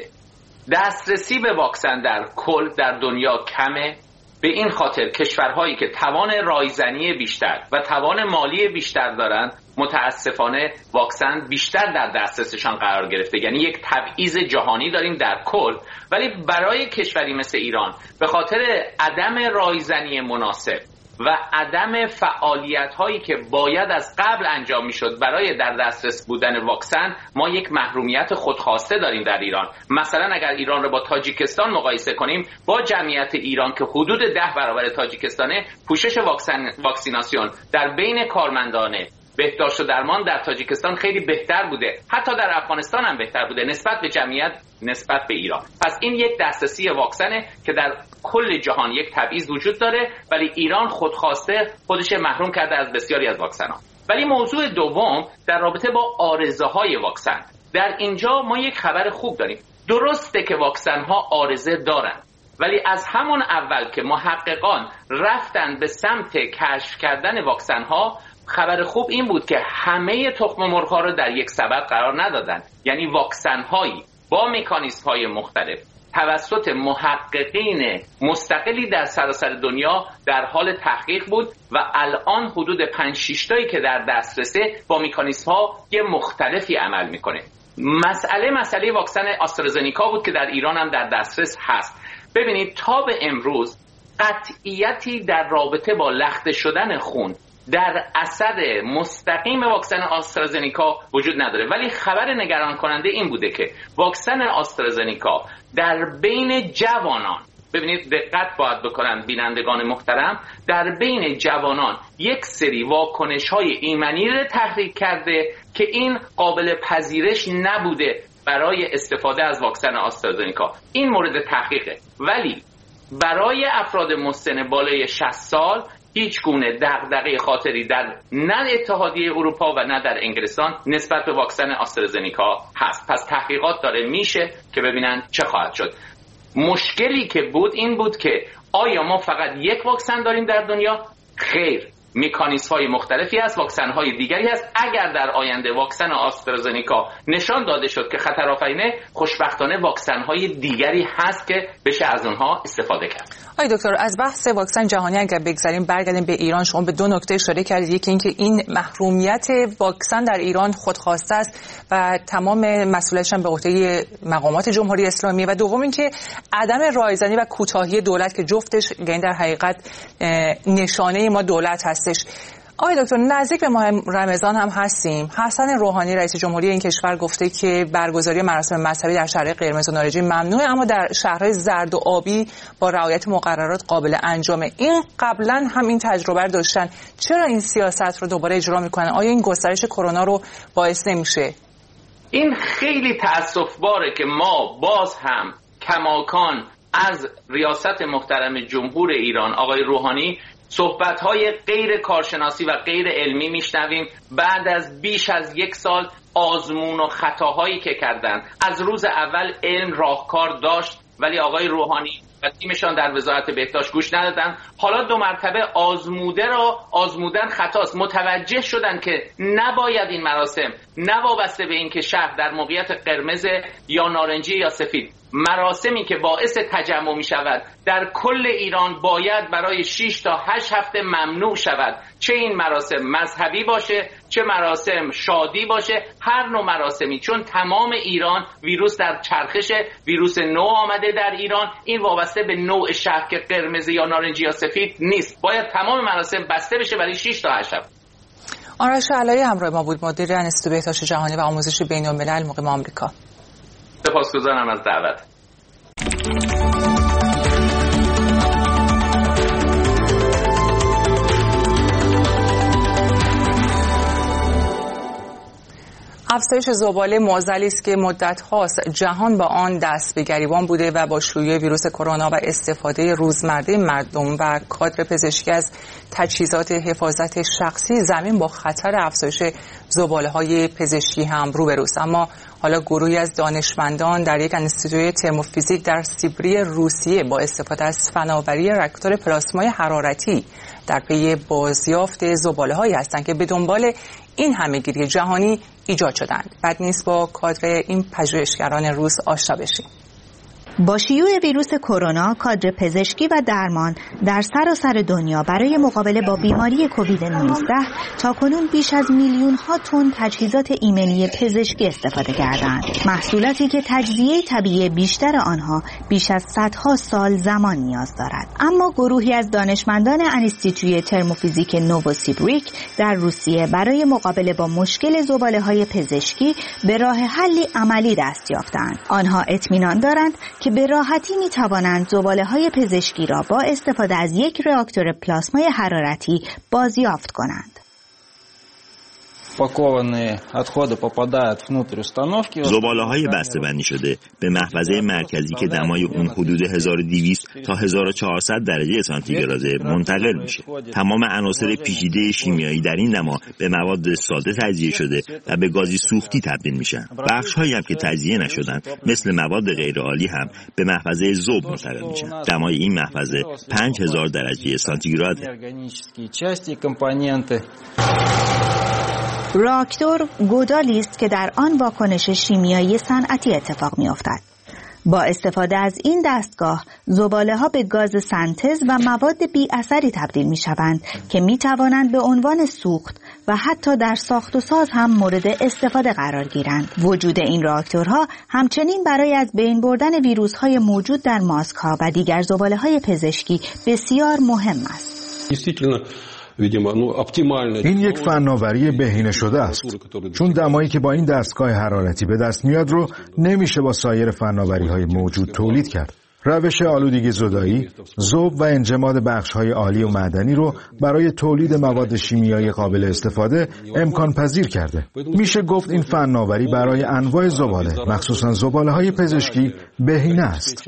دسترسی به واکسن در کل در دنیا کمه. به این خاطر کشورهایی که توان رایزنی بیشتر و توان مالی بیشتر دارند متاسفانه واکسن بیشتر در دسترسشان قرار گرفته. یعنی یک تبعیض جهانی داریم در کل، ولی برای کشوری مثل ایران به خاطر عدم رایزنی مناسب و عدم فعالیت هایی که باید از قبل انجام میشد برای در دسترس بودن واکسن، ما یک محرومیت خودخواسته داریم در ایران. مثلا اگر ایران رو با تاجیکستان مقایسه کنیم، با جمعیت ایران که حدود ده برابر تاجیکستانه، پوشش واکسن واکسیناسیون در بین کارمندان بهداشت و درمان در تاجیکستان خیلی بهتر بوده، حتی در افغانستان هم بهتر بوده نسبت به جمعیت نسبت به ایران. پس این یک دسترسی واکسنه که در کل جهان یک تبعیض وجود داره، ولی ایران خودخواسته خودش محروم کرده از بسیاری از واکسن‌ها. ولی موضوع دوم در رابطه با آرزه‌های واکسن. در اینجا ما یک خبر خوب داریم. درسته که واکسن‌ها آرزه دارن، ولی از همون اول که محققان رفتن به سمت کشف کردن واکسن‌ها، خبر خوب این بود که همه تخم مرغ‌ها رو در یک سبد قرار ندادن. یعنی واکسن‌هایی با مکانیزم‌های مختلف توسط محققین مستقلی در سراسر دنیا در حال تحقیق بود و الان حدود پنج شش تایی که در دسترسه با مکانیزم‌های مختلفی عمل میکنه. مسئله مسئله واکسن آسترازنکا بود که در ایران هم در دسترس هست. ببینید، تا به امروز قطعیتی در رابطه با لخته شدن خون در اثر مستقیم واکسن آسترازنکا وجود نداره، ولی خبر نگران کننده این بوده که واکسن آسترازنکا در بین جوانان، ببینید دقت باید بکنن بینندگان محترم، در بین جوانان یک سری واکنش‌های ایمنی را تحریک کرده که این قابل پذیرش نبوده برای استفاده از واکسن آسترازنکا. این مورد تحقیقه، ولی برای افراد مسن بالای شصت سال هیچ گونه دغدغه خاطری در نه اتحادیه اروپا و نه در انگلستان نسبت به واکسن آسترازنکا هست. پس تحقیقات داره میشه که ببینن چه خواهد شد. مشکلی که بود این بود که آیا ما فقط یک واکسن داریم در دنیا؟ خیر، مکانیزم‌های مختلفی هست، واکسن‌های دیگری هست. اگر در آینده واکسن آسترازنکا نشان داده شد که خطرآفرینه، خوشبختانه واکسن‌های دیگری هست که بشه از اونها استفاده کرد. آقای دکتر، از بحث واکسن جهانی اگر بگذریم برگردیم به ایران، شما به دو نکته اشاره کردید. یکی اینکه این محرومیت واکسن در ایران خودخواسته است و تمام مسئولیتش هم به عهده مقامات جمهوری اسلامی، و دوم اینکه عدم رایزنی و کوتاهی دولت که جفتش یعنی در حقیقت نشانه ما دولت هستش. آقای دکتر، نزدیک به ماه رمضان هم هستیم. حسن روحانی رئیس جمهوری این کشور گفته که برگزاری مراسم مذهبی در شهرهای قرمز و نارنجی ممنوعه، اما در شهرهای زرد و آبی با رعایت مقررات قابل انجامه. این قبلا هم این تجربه رو داشتن، چرا این سیاست رو دوباره اجرا میکنن؟ آیا این گسترش کرونا رو باعث نمیشه؟ این خیلی تأسف‌باره که ما باز هم کماکان از ریاست محترم جمهور ایران آقای روحانی صحبت‌های غیر کارشناسی و غیر علمی میشنویم بعد از بیش از یک سال آزمون و خطاهایی که کردن. از روز اول علم راهکار داشت ولی آقای روحانی و تیمشان در وزارت بهداشت گوش ندادن. حالا دو مرتبه آزموده را آزمودن خطاست. متوجه شدن که نباید این مراسم، نه وابسته به این که شهر در موقعیت قرمز یا نارنجی یا سفید، مراسمی که باعث تجمع می شود در کل ایران باید برای شش تا هشت هفته ممنوع شود. چه این مراسم مذهبی باشه، چه مراسم شادی باشه، هر نوع مراسمی، چون تمام ایران ویروس در چرخش، ویروس نو آمده در ایران. این وابسته به نوع شهر که قرمز یا نارنجی یا سفید نیست. باید تمام مراسم بسته بشه برای شش تا هشت هفته. آرش علایی همراه ما بود، مدیر انستیتوی بهداشت جهانی و آموزش بین‌الملل مقیم آمریکا. سپاسگزارم از دعوت. افزایش زباله معضلی است که مدت هاست جهان با آن دست به گریبان بوده و با شیوع ویروس کرونا و استفاده روزمره مردم و کادر پزشکی از تجهیزات حفاظت شخصی، زمین با خطر افزایش زباله های پزشکی هم روبروست. اما حالا گروهی از دانشمندان در یک انستیتوی ترموفیزیک در سیبری روسیه با استفاده از فناوری راکتور پلاسمای حرارتی در پی بازیافت زباله هایی هستند که به دنبال این همه‌گیری جهانی ایجاد شدند. بد نیست با کادر این پژوهشگران روس آشنا بشیم. با شیوع ویروس کرونا، کادر پزشکی و درمان در سراسر دنیا برای مقابله با بیماری کووید نوزده تاکنون بیش از میلیون ها تن تجهیزات ایمنی پزشکی استفاده کردند. محصولاتی که تجزیه طبیعی بیشتر آنها بیش از صدها سال زمان نیاز دارد. اما گروهی از دانشمندان انستیتوی ترموفیزیک نووسیبریک در روسیه برای مقابله با مشکل زباله‌های پزشکی به راه حلی عملی دست یافتند. آنها اطمینان دارند که به راحتی می توانند زباله‌های پزشکی را با استفاده از یک راکتور پلاسمای حرارتی بازیافت کنند. زباله‌های بسته‌بندی شده به محفظه مرکزی که دمای اون حدود هزار و دویست تا هزار و چهارصد درجه سانتیگراده منتقل میشه. تمام عناصر پیچیده شیمیایی در این دما به مواد ساده تجزیه شده و به گازی سوختی تبدیل میشن. بخش‌هایی هم که تجزیه نشدن مثل مواد غیرعالی هم به محفظه ذوب منتقل میشن. دمای این محفظه پنج هزار درجه سانتیگراده. راکتور گودالی است که در آن واکنش شیمیایی صنعتی اتفاق می‌افتد. با استفاده از این دستگاه، زباله‌ها به گاز سنتز و مواد بی اثری تبدیل می‌شوند که می‌توانند به عنوان سوخت و حتی در ساخت و ساز هم مورد استفاده قرار گیرند. وجود این راکتورها همچنین برای از بین بردن ویروس‌های موجود در ماسک‌ها و دیگر زباله‌های پزشکی بسیار مهم است. این یک فناوری بهینه شده است، چون دمایی که با این دستگاه حرارتی به دست میاد رو نمیشه با سایر فناوری‌های موجود تولید کرد. روش آلودگی زدایی، ذوب و انجماد بخش‌های عالی و معدنی رو برای تولید مواد شیمیایی قابل استفاده امکان پذیر کرده. میشه گفت این فناوری برای انواع زباله، مخصوصاً زباله‌های پزشکی، بهینه است.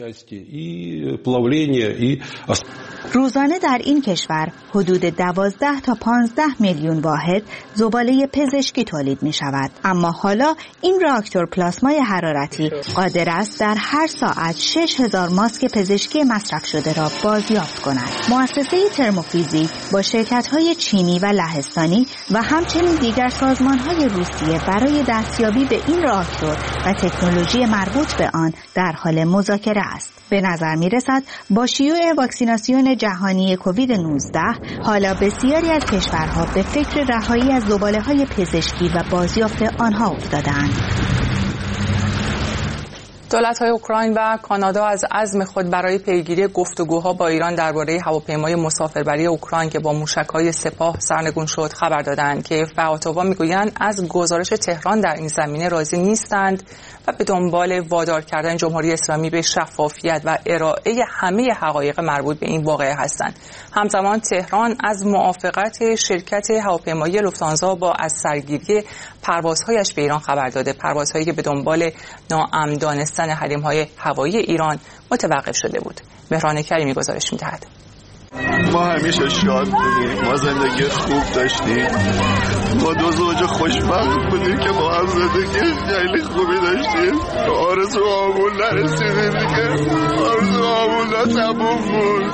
روزانه در این کشور حدود دوازده تا پانزده میلیون واحد زباله پزشکی تولید می شود. اما حالا این راکتور پلاسمای حرارتی قادر است در هر ساعت شش هزار ماسک پزشکی مصرف شده را بازیافت کند. مؤسسه ترموفیزیک با شرکت‌های چینی و لهستانی و همچنین دیگر سازمان‌های روسیه برای دستیابی به این راکتور و تکنولوژی مربوط به آن در حال مذاکره است. به نظر می رسد با شیوع واکسیناسیون جهانی کووید نوزده حالا بسیاری از کشورها به فکر رهایی از زباله‌های پزشکی و بازیافت آنها افتادند. دولت‌های اوکراین و کانادا از عزم خود برای پیگیری گفتگوها با ایران درباره هواپیمای مسافربری اوکراین که با موشک‌های سپاه سرنگون شد خبر دادند که اتاوا می‌گویند از گزارش تهران در این زمینه راضی نیستند و به دنبال وادار کردن جمهوری اسلامی به شفافیت و ارائه همه حقایق مربوط به این واقعه هستند. همزمان تهران از موافقت شرکت هواپیمایی لوفتانزا با از سرگیری پروازهایش به ایران خبر داده، پروازهایی که به دنبال ناامن دانستن حریم‌های هوایی ایران متوقف شده بود. مهران کریمی گزارش می‌دهد. ما همیشه شاد بودیم، ما زندگی خوب داشتیم، ما دو زوج خوشبخت بودیم که با هم زندگی خیلی خوبی داشتیم. آرزو آمون نرسیدیم دیگه، آرزو آمون تموم بود.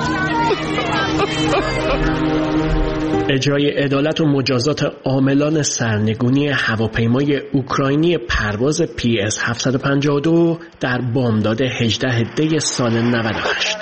اجرای عدالت و مجازات عاملان سرنگونی هواپیمای اوکراینی پرواز پی اس هفتصد و پنجاه و دو در بامداد هجدهم دی سال نود و هشت.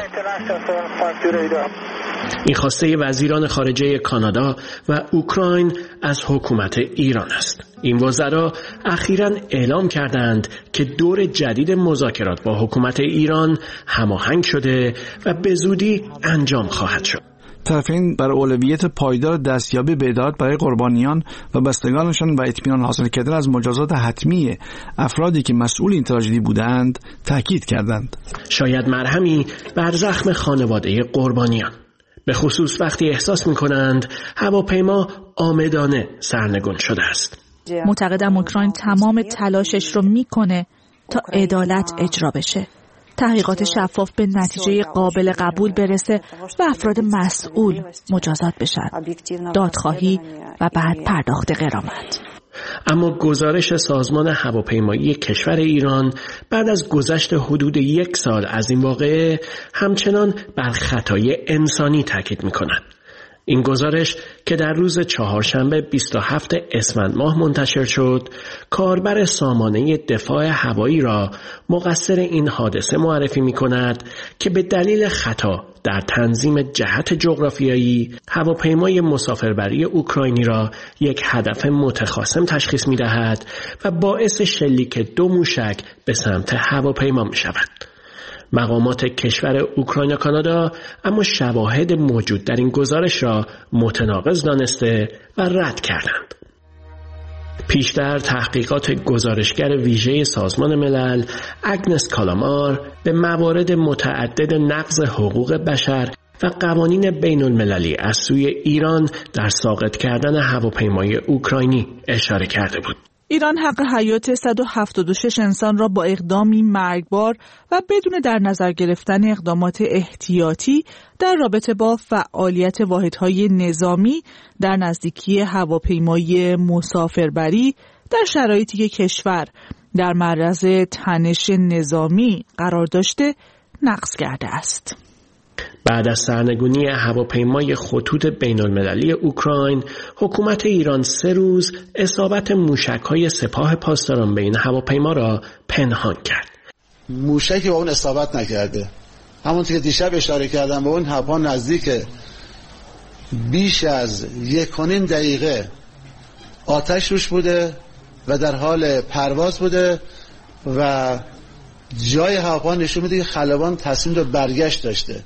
این خواسته وزیران خارجه کانادا و اوکراین از حکومت ایران است. این وزرا اخیراً اعلام کردند که دور جدید مذاکرات با حکومت ایران هماهنگ شده و به زودی انجام خواهد شد. طرفین بر اولویت پایدار دستیابی به عدالت برای قربانیان و بستگانشان و اطمینان حاصل کردن از مجازات حتمی افرادی که مسئول این تراژدی بودند تاکید کردند. شاید مرهمی بر زخم خانواده قربانیان، به خصوص وقتی احساس می‌کنند هواپیما عامدانه سرنگون شده است. معتقدم اوکراین تمام تلاشش رو میکنه تا عدالت اجرا بشه، تحقیقات شفاف به نتیجه قابل قبول برسه و افراد مسئول مجازات بشن، دادخواهی و بعد پرداخت غرامت. اما گزارش سازمان هواپیمایی کشور ایران بعد از گذشت حدود یک سال از این واقعه همچنان بر خطای انسانی تاکید می‌کند. این گزارش که در روز چهارشنبه بیست و هفتم اسفند ماه منتشر شد، کاربر سامانه دفاع هوایی را مقصر این حادثه معرفی می‌کند که به دلیل خطا در تنظیم جهت جغرافیایی هواپیمای مسافربری اوکراینی را یک هدف متخاصم تشخیص می‌دهد و باعث شلیک دو موشک به سمت هواپیما می‌شود. مقامات کشور اوکراین و کانادا اما شواهد موجود در این گزارش را متناقض دانسته و رد کردند. پیشتر تحقیقات گزارشگر ویژه سازمان ملل اگنس کالامار به موارد متعدد نقض حقوق بشر و قوانین بین المللی از سوی ایران در ساقط کردن هواپیمای اوکراینی اشاره کرده بود. ایران حق حیات صد و هفتاد و شش انسان را با اقدامی مرگبار و بدون در نظر گرفتن اقدامات احتیاطی در رابطه با فعالیت واحدهای نظامی در نزدیکی هواپیمای مسافربری در شرایطی که کشور در معرض تنش نظامی قرار داشته نقض کرده است. بعد از سرنگونی هواپیمای خطوط بین المللی اوکراین، حکومت ایران سه روز اصابت موشک‌های سپاه پاسداران به این هواپیما را پنهان کرد. موشکی با اون اصابت نکرده. همونطور که دیشب اشاره کردم به اون هواپیما نزدیک بیش از یک و نیم دقیقه آتش روش بوده و در حال پرواز بوده و جای هواپیما نشون میده که خلبان تصمیم به برگشت داشته.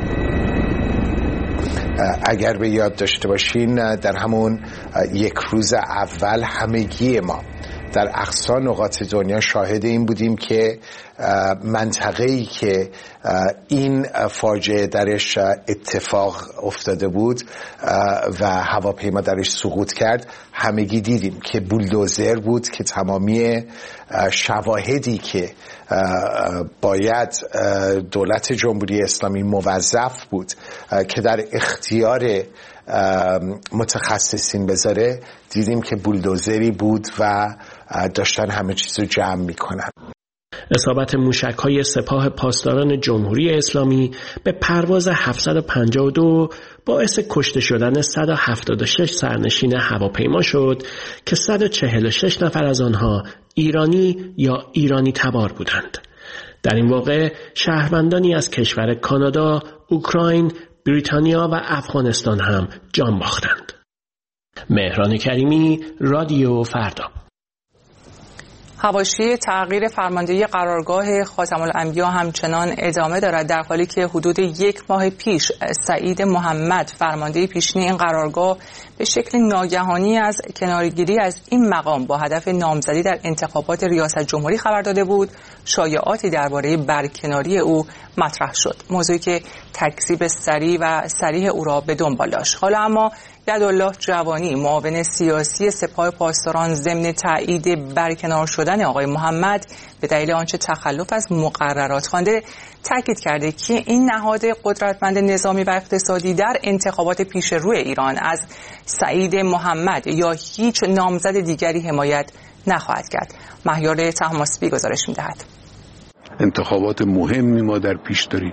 اگر به یاد داشته باشین در همون یک روز اول همگی ما در اقصی نقاط دنیا شاهد این بودیم که منطقه‌ای که این فاجعه درش اتفاق افتاده بود و هواپیما درش سقوط کرد، همگی دیدیم که بولدوزر بود که تمامی شواهدی که باید دولت جمهوری اسلامی موظف بود که در اختیار متخصصین بذاره، دیدیم که بولدوزری بود و داشتن همه چیز رو جمع میکنن. اصابت موشک‌های سپاه پاسداران جمهوری اسلامی به پرواز هفتصد و پنجاه و دو باعث کشته شدن صد و هفتاد و شش سرنشین هواپیما شد که صد و چهل و شش نفر از آنها ایرانی یا ایرانی تبار بودند. در این واقع شهروندانی از کشور کانادا، اوکراین، بریتانیا و افغانستان هم جان باختند. مهران کریمی، رادیو فردا. حواشی تغییر فرماندهی قرارگاه خاتم الانبیا همچنان ادامه دارد، در حالی که حدود یک ماه پیش سعید محمد فرمانده پیشین این قرارگاه به شکل ناگهانی از کنارگیری از این مقام با هدف نامزدی در انتخابات ریاست جمهوری خبر داده بود، شایعاتی درباره برکناری او مطرح شد، موضوعی که تکذیب سریع و صریح او را به دنبال داشت. حالا اما یدالله جوانی، معاون سیاسی سپاه پاسداران، ضمن تایید برکنار شدن آقای محمد به دلیل آنچه تخلف از مقررات خوانده، تاکید کرده که این نهاد قدرتمند نظامی و اقتصادی در انتخابات پیش روی ایران از سعید محمد یا هیچ نامزد دیگری حمایت نخواهد کرد. مهیار طهماسبی گزارش می‌دهد. انتخابات مهمی ما در پیش داریم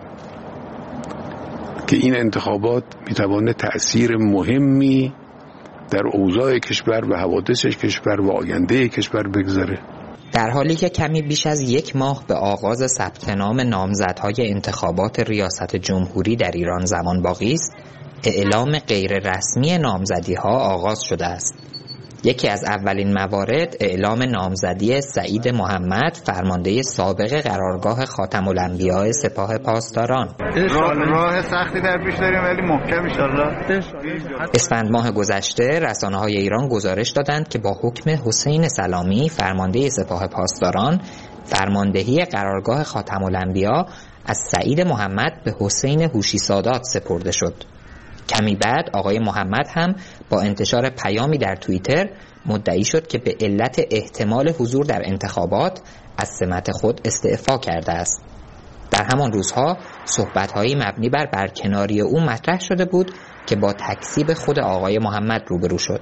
که این انتخابات میتوانه تأثیر مهمی در اوضاع کشور و حوادث کشور و آینده کشور بگذاره. در حالی که کمی بیش از یک ماه به آغاز ثبت نام نامزدهای انتخابات ریاست جمهوری در ایران زمان باقی است، اعلام غیر رسمی نامزدی ها آغاز شده است. یکی از اولین موارد اعلام نامزدی سعید محمد، فرمانده سابق قرارگاه خاتم الانبیا سپاه پاسداران. راه سختی در پیش داریم ولی محکم ان شاءالله. اسفند ماه گذشته رسانه‌های ایران گزارش دادند که با حکم حسین سلامی، فرمانده سپاه پاسداران، فرماندهی قرارگاه خاتم الانبیا از سعید محمد به حسین هوشی سادات سپرده شد. کمی بعد آقای محمد هم با انتشار پیامی در توییتر مدعی شد که به علت احتمال حضور در انتخابات از سمت خود استعفا کرده است. در همان روزها صحبت‌هایی مبنی بر برکناری او مطرح شده بود که با تکذیب خود آقای محمد روبرو شد.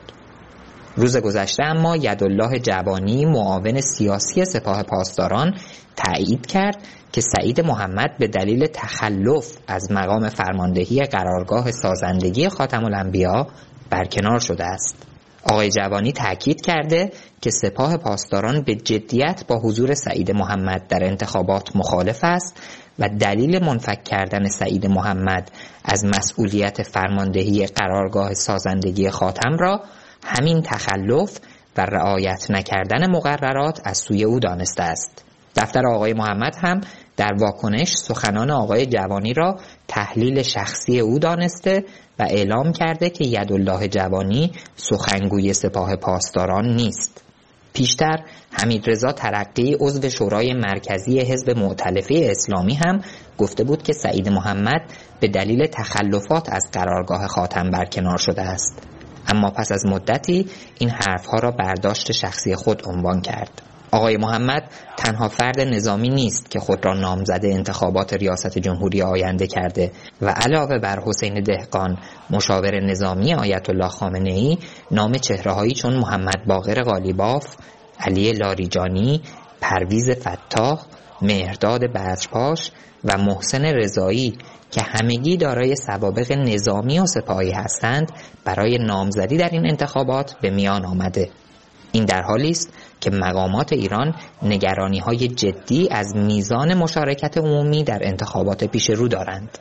روز گذشته اما یدالله جوانی، معاون سیاسی سپاه پاسداران، تایید کرد که سعید محمد به دلیل تخلف از مقام فرماندهی قرارگاه سازندگی خاتم الانبیا برکنار شده است. آقای جوانی تاکید کرده که سپاه پاسداران به جدیت با حضور سعید محمد در انتخابات مخالف است و دلیل منفک کردن سعید محمد از مسئولیت فرماندهی قرارگاه سازندگی خاتم را همین تخلف و رعایت نکردن مقررات از سوی او دانسته است. دفتر آقای محمد هم در واکنش سخنان آقای جوانی را تحلیل شخصی او دانسته و اعلام کرده که یدالله جوانی سخنگوی سپاه پاسداران نیست. پیشتر حمیدرضا ترقی، عضو شورای مرکزی حزب مؤتلفه اسلامی، هم گفته بود که سعید محمد به دلیل تخلفات از قرارگاه خاتم برکنار شده است، اما پس از مدتی این حرفها را برداشت شخصی خود عنوان کرد. آقای محمد تنها فرد نظامی نیست که خود را نامزد انتخابات ریاست جمهوری آینده کرده و علاوه بر حسین دهقان، مشاور نظامی آیت الله خامنه‌ای، نام چهره‌هایی چون محمد باقر قالیباف، علی لاریجانی، پرویز فتاح، مهرداد بزرپاش و محسن رضایی که همگی دارای سوابق نظامی و سپاهی هستند برای نامزدی در این انتخابات به میان آمده. این در حالی است که مقامات ایران نگرانی‌های جدی از میزان مشارکت عمومی در انتخابات پیش رو دارند.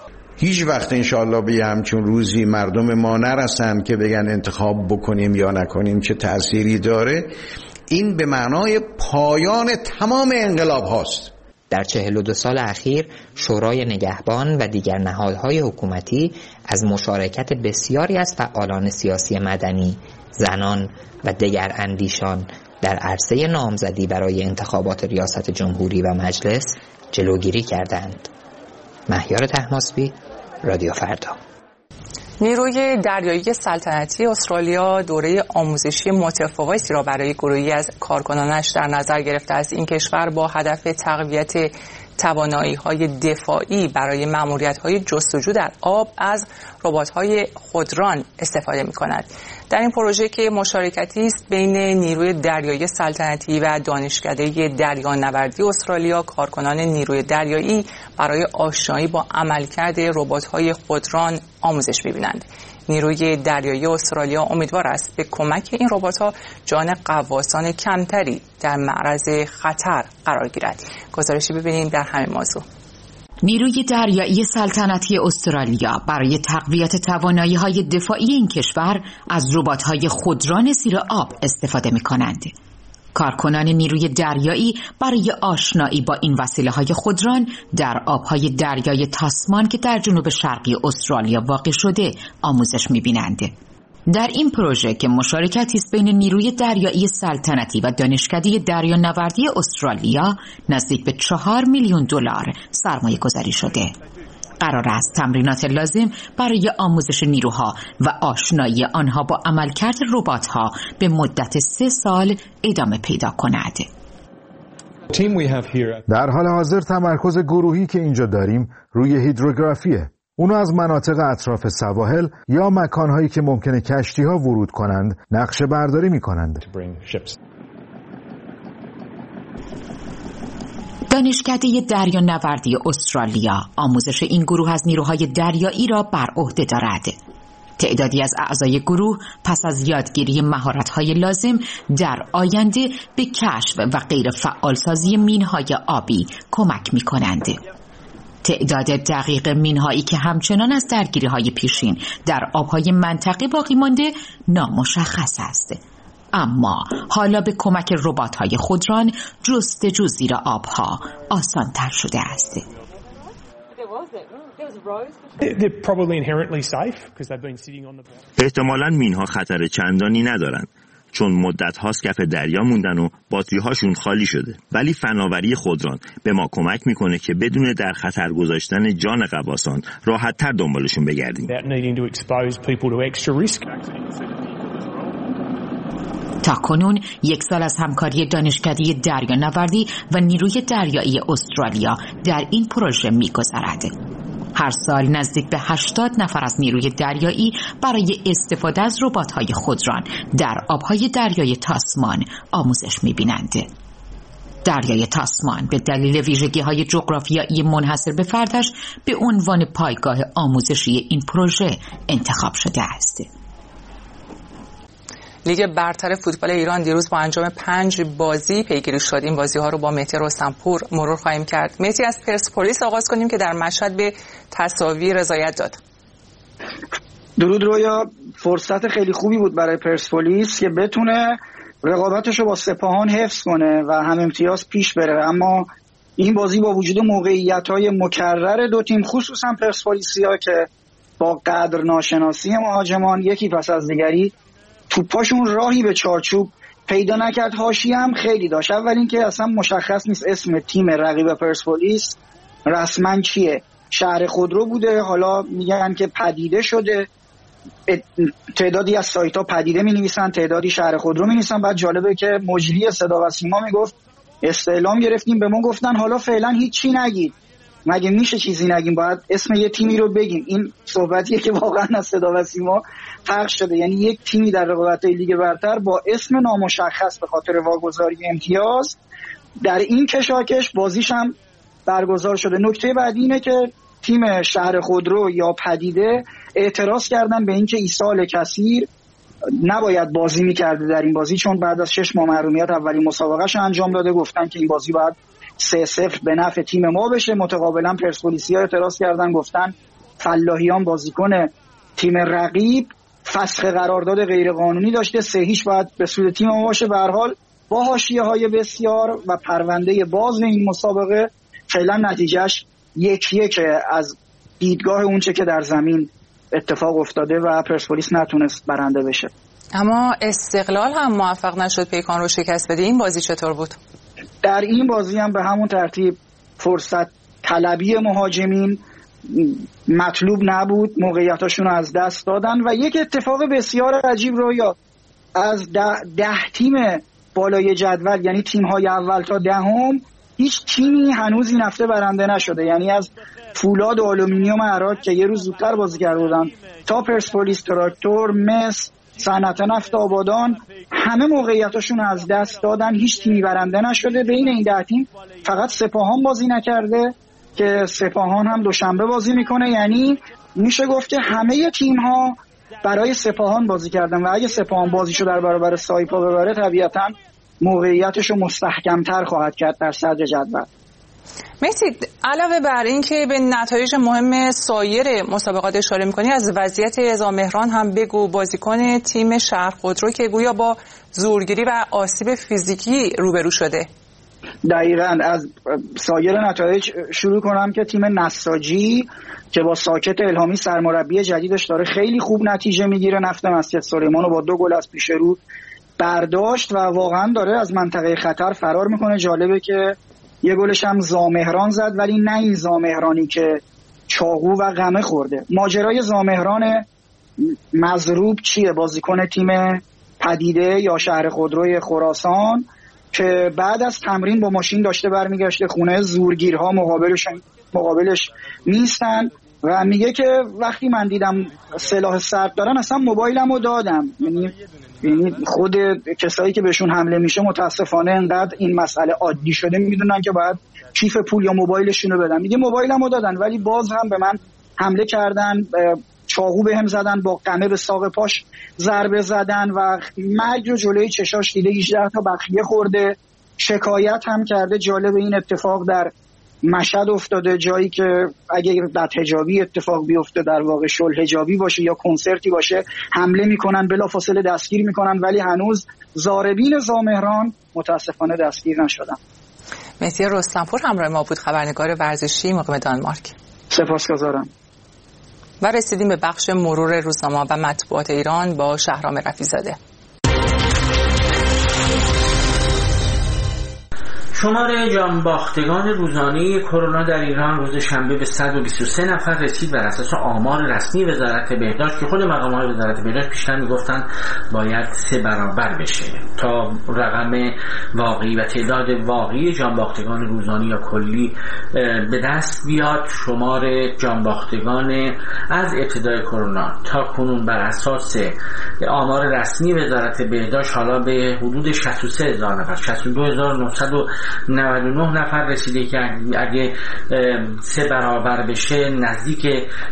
هیچ وقت انشاءالله به همچون روزی مردم ما نرسن که بگن انتخاب بکنیم یا نکنیم چه تأثیری داره. این به معنای پایان تمام انقلاب هاست. در چهل و دو سال اخیر شورای نگهبان و دیگر نهادهای حکومتی از مشارکت بسیاری از فعالان سیاسی مدنی، زنان و دیگر اندیشان در عرصه نامزدی برای انتخابات ریاست جمهوری و مجلس جلوگیری کردند. مهیار طهماسبی، رادیو فردا. نیروی دریایی سلطنتی استرالیا دوره آموزشی متفاوتی را برای گروهی از کارکنانش در نظر گرفته است. این کشور با هدف تقویت توانایی‌های دفاعی برای مأموریت‌های جستجو در آب از ربات‌های خودران استفاده می‌کند. در این پروژه که مشارکتی است بین نیروی دریایی سلطنتی و دانشکده دریانوردی استرالیا، کارکنان نیروی دریایی برای آشنایی با عملکرد ربات‌های خودران آموزش می‌بینند. نیروی دریایی استرالیا امیدوار است به کمک این ربات‌ها جان غواصان کمتری در معرض خطر قرار گیرد. گزارشی ببینیم در همین موضوع. نیروی دریایی سلطنتی استرالیا برای تقویت توانایی‌های دفاعی این کشور از ربات‌های خودران زیر آب استفاده می‌کنند. کارکنان نیروی دریایی برای آشنایی با این وسیله‌های خودران در آبهای دریای تاسمان که در جنوب شرقی استرالیا واقع شده آموزش می‌بینند. در این پروژه که مشارکتی است بین نیروی دریایی سلطنتی و دانشکده دریانوردی استرالیا، نزدیک به چهار میلیون دلار سرمایه گذاری شده. قرار است تمرینات لازم برای آموزش نیروها و آشنایی آنها با عملکرد ربات‌ها به مدت سه سال ادامه پیدا کند. در حال حاضر تمرکز گروهی که اینجا داریم روی هیدروگرافیه. اونا از مناطق اطراف سواحل یا مکانهایی که ممکنه کشتی‌ها ورود کنند نقشه برداری می‌کنند. دانشکده دریانوردی استرالیا آموزش این گروه از نیروهای دریایی را بر عهده دارد. تعدادی از اعضای گروه پس از یادگیری مهارت‌های لازم در آینده به کشف و غیر فعالسازی مین‌های آبی کمک می‌کنند. تعداد دقیق مین‌هایی که همچنان از درگیری‌های پیشین در آب‌های منطقه باقی مانده نامشخص است. اما حالا به کمک ربات‌های خودران جستجو زیر آب‌ها آسان‌تر شده است. احتمالاً مین‌ها خطر چندانی ندارند، چون مدت هاست کف دریا موندن و باتری هاشون خالی شده. ولی فناوری خودران به ما کمک میکنه که بدون در خطر گذاشتن جان غواصان راحت تر دنبالشون بگردیم. تاکنون یک سال از همکاری دانشکده دریانوردی و نیروی دریایی استرالیا در این پروژه می‌گذرد. هر سال نزدیک به هشتاد نفر از نیروی دریایی برای استفاده از ربات‌های خودران در آب‌های دریای تاسمان آموزش می‌بینند. دریای تاسمان به دلیل ویژگی‌های جغرافیایی منحصر به فردش به عنوان پایگاه آموزشی این پروژه انتخاب شده است. لیگ برتر فوتبال ایران دیروز با انجام پنج بازی پیگیری شد. این بازی‌ها رو با مهدی رستمپور مرور خواهیم کرد. مهدی، از پرسپولیس آغاز کنیم که در مشهد به تساوی رضایت داد. درود رویا، فرصت خیلی خوبی بود برای پرسپولیس که بتونه رقابتش رو با سپاهان حفظ کنه و هم امتیاز پیش بره، اما این بازی با وجود موقعیت‌های مکرر دو تیم، خصوصا پرسپولیسیا که با قدر ناشناسی مهاجمان یکی پس از دیگری توپاشون راهی به چارچوب پیدا نکرد، حاشیه هم خیلی داشت. اول اینکه اصلا مشخص نیست اسم تیم رقیب پرسپولیس رسما چیه. شهر خودرو بوده، حالا میگن که پدیده شده، تعدادی از سایت ها پدیده می نویسن، تعدادی شهر خودرو می نویسن. بعد جالبه که مجری صدا و سیما می گفت استعلام گرفتیم، به ما گفتن حالا فعلا هیچی نگید. مگه میشه چیزی نگیم؟ باید اسم یه تیمی رو بگیم. این صحبتیه که واقعا از صدا و سیما پخش شده، یعنی یک تیمی در رقابت لیگ برتر با اسم نامشخص به خاطر واگذاری امتیاز در این کشاکش بازیش هم برگزار شده. نکته بعدی اینه که تیم شهر خودرو یا پدیده اعتراض کردن به اینکه ایصال کثیر نباید بازی میکرده در این بازی، چون بعد از شش ماه محرومیت اولین مسابقهش انجام داده. گفتن که این بازی باید سه صفر به نفع تیم ما بشه. متقابلا پرسپولیسیا اعتراض کردن، گفتن فلاحیان بازیکن تیم رقیب فسخ قرارداد غیرقانونی داشته، سه هیچ باید به سود تیم ما باشه. به هر حال با حاشیه‌های بسیار و پرونده باز این مسابقه فعلا نتیجهش یک یک از دیدگاه اونچه که در زمین اتفاق افتاده و پرسپولیس نتونست برنده بشه. اما استقلال هم موفق نشد پیکان رو شکست بده. این بازی چطور بود؟ در این بازی هم به همون ترتیب فرصت طلبی مهاجمین مطلوب نبود، موقعیتاشون رو از دست دادن و یک اتفاق بسیار عجیب رو یا از ده, ده تیم بالای جدول، یعنی تیم‌های اول تا دهم، هیچ تیمی هنوز این هفته برنده نشده. یعنی از فولاد و آلومینیوم عراق که یه روز زودتر بازی کرده بودن تا پرسپولیس، تراکتور، مس، صنعت نفت آبادان، همه موقعیتاشون از دست دادن، هیچ تیمی برنده نشده. بین این ده تیم فقط سپاهان بازی نکرده که سپاهان هم دوشنبه بازی میکنه. یعنی میشه گفت که همه تیم‌ها برای سپاهان بازی کردن و اگه سپاهان بازیشو در برابر سایپا ببره طبیعتاً موقعیتشو مستحکم‌تر خواهد کرد در صدر جدول. مرسی. علاوه بر این که به نتایج مهم سایر مسابقات اشاره می‌کنی، از وضعیت رضا مهران هم بگو. بازیکن تیم شهرخودرو که گویا با زورگیری و آسیب فیزیکی روبرو شده. دقیقاً از سایر نتایج شروع کنم که تیم نساجی که با ساکت الهامی سرمربی جدیدش داره خیلی خوب نتیجه میگیره، نفت مسجد سلیمان رو با دو گل از پیش رو برداشت و واقعا داره از منطقه خطر فرار میکنه. جالبه که یه گلش هم زامهران زد، ولی نه این زامهرانی که چاقو و غمه خورده. ماجرای زامهران مضروب چیه؟ بازیکن تیم پدیده یا شهر خودروی خراسان که بعد از تمرین با ماشین داشته برمیگشته خونه، زورگیرها مقابلش مقابلش نیستن و میگه که وقتی من دیدم سلاح سرد دارن اصلا موبایلمو دادم. یعنی یعنی خود کسایی که بهشون حمله میشه متاسفانه انقدر این مسئله عادی شده میدونن که باید کیف پول یا موبایلشون رو بدن. میگه موبایلمو دادن ولی باز هم به من حمله کردن، چاقو بهم زدن، با قمه به ساق پاش ضربه زدن و مرگ رو جلوی چشاش دیده، هجده تا بخیه خورده. شکایت هم کرده. جالب این اتفاق در مشهد افتاده، جایی که اگه بدحجابی اتفاق بیفته در واقع شلحجابی باشه یا کنسرتی باشه حمله میکنن، بلافاصله دستگیر میکنن، ولی هنوز ضاربین زامهران متاسفانه دستگیر نشدن. مهدی رستمپور همراه ما بود، خبرنگار ورزشی مقیم دانمارک. سپاسگزارم. و رسیدیم به بخش مرور روزنامه و مطبوعات ایران با شهرام رفیع‌زاده. شمار جانباختگان روزانه کرونا در ایران روز شنبه به صد و بیست و سه نفر رسید بر اساس آمار رسمی وزارت بهداشت که خود مقام‌های وزارت بهداشت پیشتر میگفتن باید سه برابر بشه تا رقم واقعی و تعداد واقعی جانباختگان روزانه یا کلی به دست بیاد. شمار جانباختگان از ابتدای کرونا تا کنون بر اساس آمار رسمی وزارت بهداشت حالا به حدود شصت و سه هزار نفر، شصت و دو هزار و نهصد و نود و نه نفر رسیده که اگه سه برابر بشه نزدیک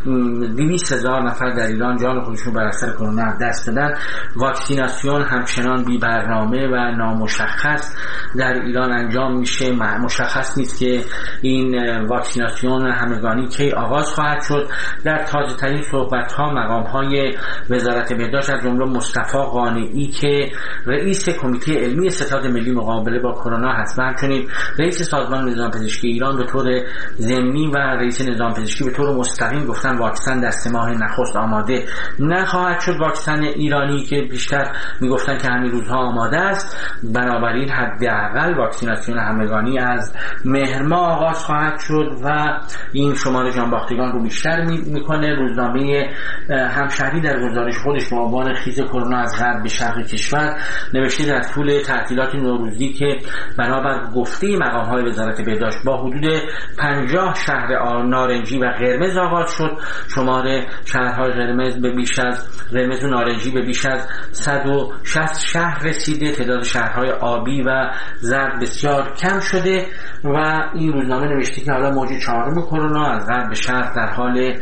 دویست هزار نفر در ایران جان خودشون بر اثر کرونا دست دادن. واکسیناسیون همچنان بی برنامه و نامشخص در ایران انجام میشه. مشخص نیست که این واکسیناسیون همگانی کی آغاز خواهد شد. در تازه ترین صحبت ها مقام های وزارت بهداشت از جمله مصطفی قانعی که رئیس کمیته علمی ستاد ملی مقابله با کرونا هست و همچنین رئیس سازمان نظام پزشکی ایران به طور ضمنی و رئیس نظام پزشکی به طور مستقیم گفتن واکسن دست ماه نخست آماده نخواهد شد. واکسن ایرانی که بیشتر میگفتن که همین روزها آماده است، بنابراین حداقل واکسیناسیون همگانی از مهر ماه آغاز خواهد شد و این شمار جانباختگان رو بیشتر میکنه. روزنامه همشهری در گزارش خودش با عنوان خیز کرونا از غرب به شرق کشور نوشته در طول تعطیلات نوروزی که بنابر گفته مقام‌های وزارت بهداشت با حدود پنجاه شهر نارنجی و قرمز آغاز شد. شمار شهرهای قرمز به بیش از قرمز و نارنجی به بیش از صد و شصت شهر رسیده. تعداد شهرهای آبی و زرد بسیار کم شده و این روزنامه نوشته که حالا موج چهارم کرونا از غرب به شرق در حال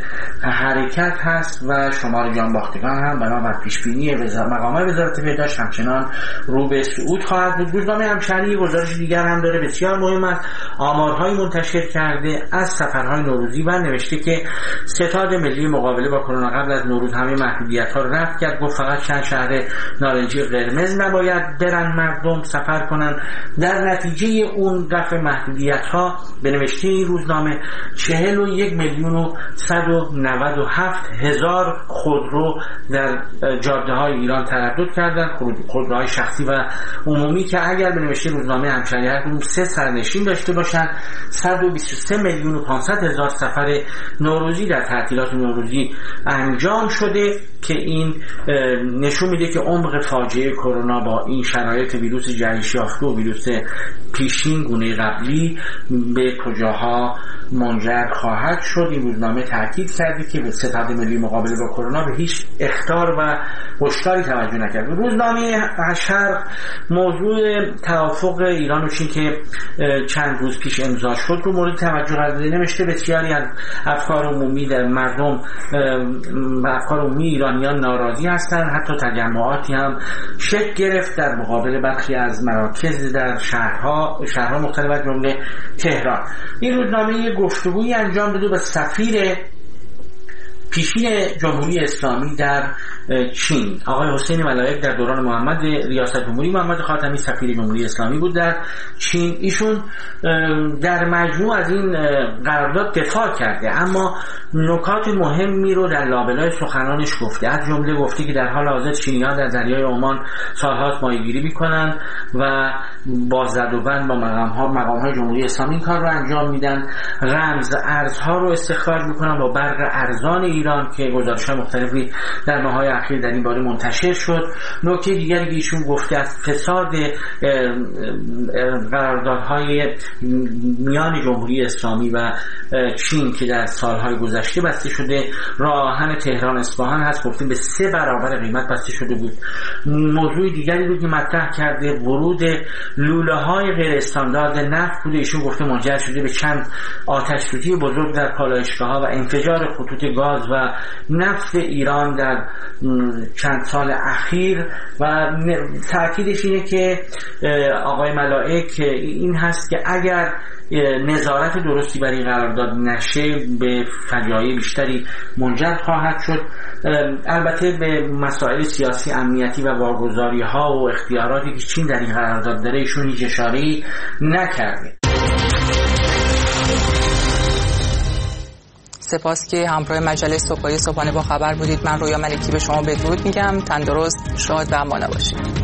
حرکت هست و شمار جانباختگان هم بنابر پیشبینی مقام‌های وزارت بهداشت همچنان رو به صعود خواهد بود. روزنامه همشهری گزارش دیگر هم داره بسیار مهم است. آمارهای منتشر کرده از سفرهای نوروزی و نوشته که ستاد ملی مقابله با کرونا قبل از نوروز همه محدودیت‌ها رو رفع کرد. گفت فقط چند شهر نارنجی قرمز نباید برن مردم سفر کنن. در نتیجه اون رفع محدودیت‌ها به نوشته این روزنامه چهل و یک میلیون و صد و نود و هفت هزار خودرو در جاده‌های ایران تردد کردن، خودروهای شخصی و عمومی که اگر به نوشته روزنامه همشهری اون سه سرنشین داشته باشن. صد و بیست و سه میلیون و پانصد هزار سفر نوروزی در تعطیلات نوروزی انجام شده که این نشون میده که عمق فاجعه کرونا با این شرایط ویروس جهش یافته و ویروس پیشین گونه قبلی به کجاها منجر خواهد شد. این روزنامه تاکید کرده که به ستاد ملی مقابله با کرونا به هیچ اخطار و هشداری توجه نکرد. روزنامه شرق موضوع توافق ایران و چین که چند روز پیش امضا شد رو مورد توجه قرار داده. نوشته بسیاری از افکار عمومی در مردم افکار عمومی ایران ایرانیان ناراضی هستند. حتی تجمعاتی هم شکل گرفت در مقابل برخی از مراکز در شهرها شهرها مختلف جمله تهران. این روزنامه گفتگویی انجام داده با سفیر پیشین جمهوری اسلامی در چین آقای حسین ملائک در دوران محمد ریاست جمهوری محمد خاتمی سفیر جمهوری اسلامی بود در چین. ایشون در مجموع از این قرارداد دفاع کرده، اما نکات مهمی رو در لابلای سخنانش گفته. از جمله گفته که در حال حاضر چینی‌ها در دریای عمان سالهاست ماهیگیری میکنن و با زد و بند با مقام‌ها مقام‌های جمهوری اسلامی این کار رو انجام میدن. رمز ارزها رو استخراج میکنن با برق ارزان ایران که گزارش‌های مختلفی در ماه‌های اخیر در این باره منتشر شد. نکته دیگری که ایشون گفته از فساد قراردادهای میان جمهوری اسلامی و چین که در سالهای گذشته بسته شده، راه آهن تهران اصفهان هست، گفتیم به سه برابر قیمت بسته شده بود. موضوع دیگری رو که مطرح کرده ورود لوله‌های غیر استاندارد نفت بوده. ایشون گفته منجر شده به چند آتش سوزی بزرگ در پالایشگاه‌ها و انفجار خطوط گاز و نفت ایران در چند سال اخیر. و تأکیدش اینه که آقای ملائک این هست که اگر نظارت درستی بر این قرارداد نشه به فجایع بیشتری منجر خواهد شد. البته به مسائل سیاسی امنیتی و واگذاری ها و اختیاراتی که چین در این قرارداد داره ایشون هیچ اشاره‌ای نکرده. سپاس که همراه مجله صبحگاهی صبحانه با خبر بودید. من رویا ملکی به شما بدرود میگم. تندرست، شاد و امانه باشید.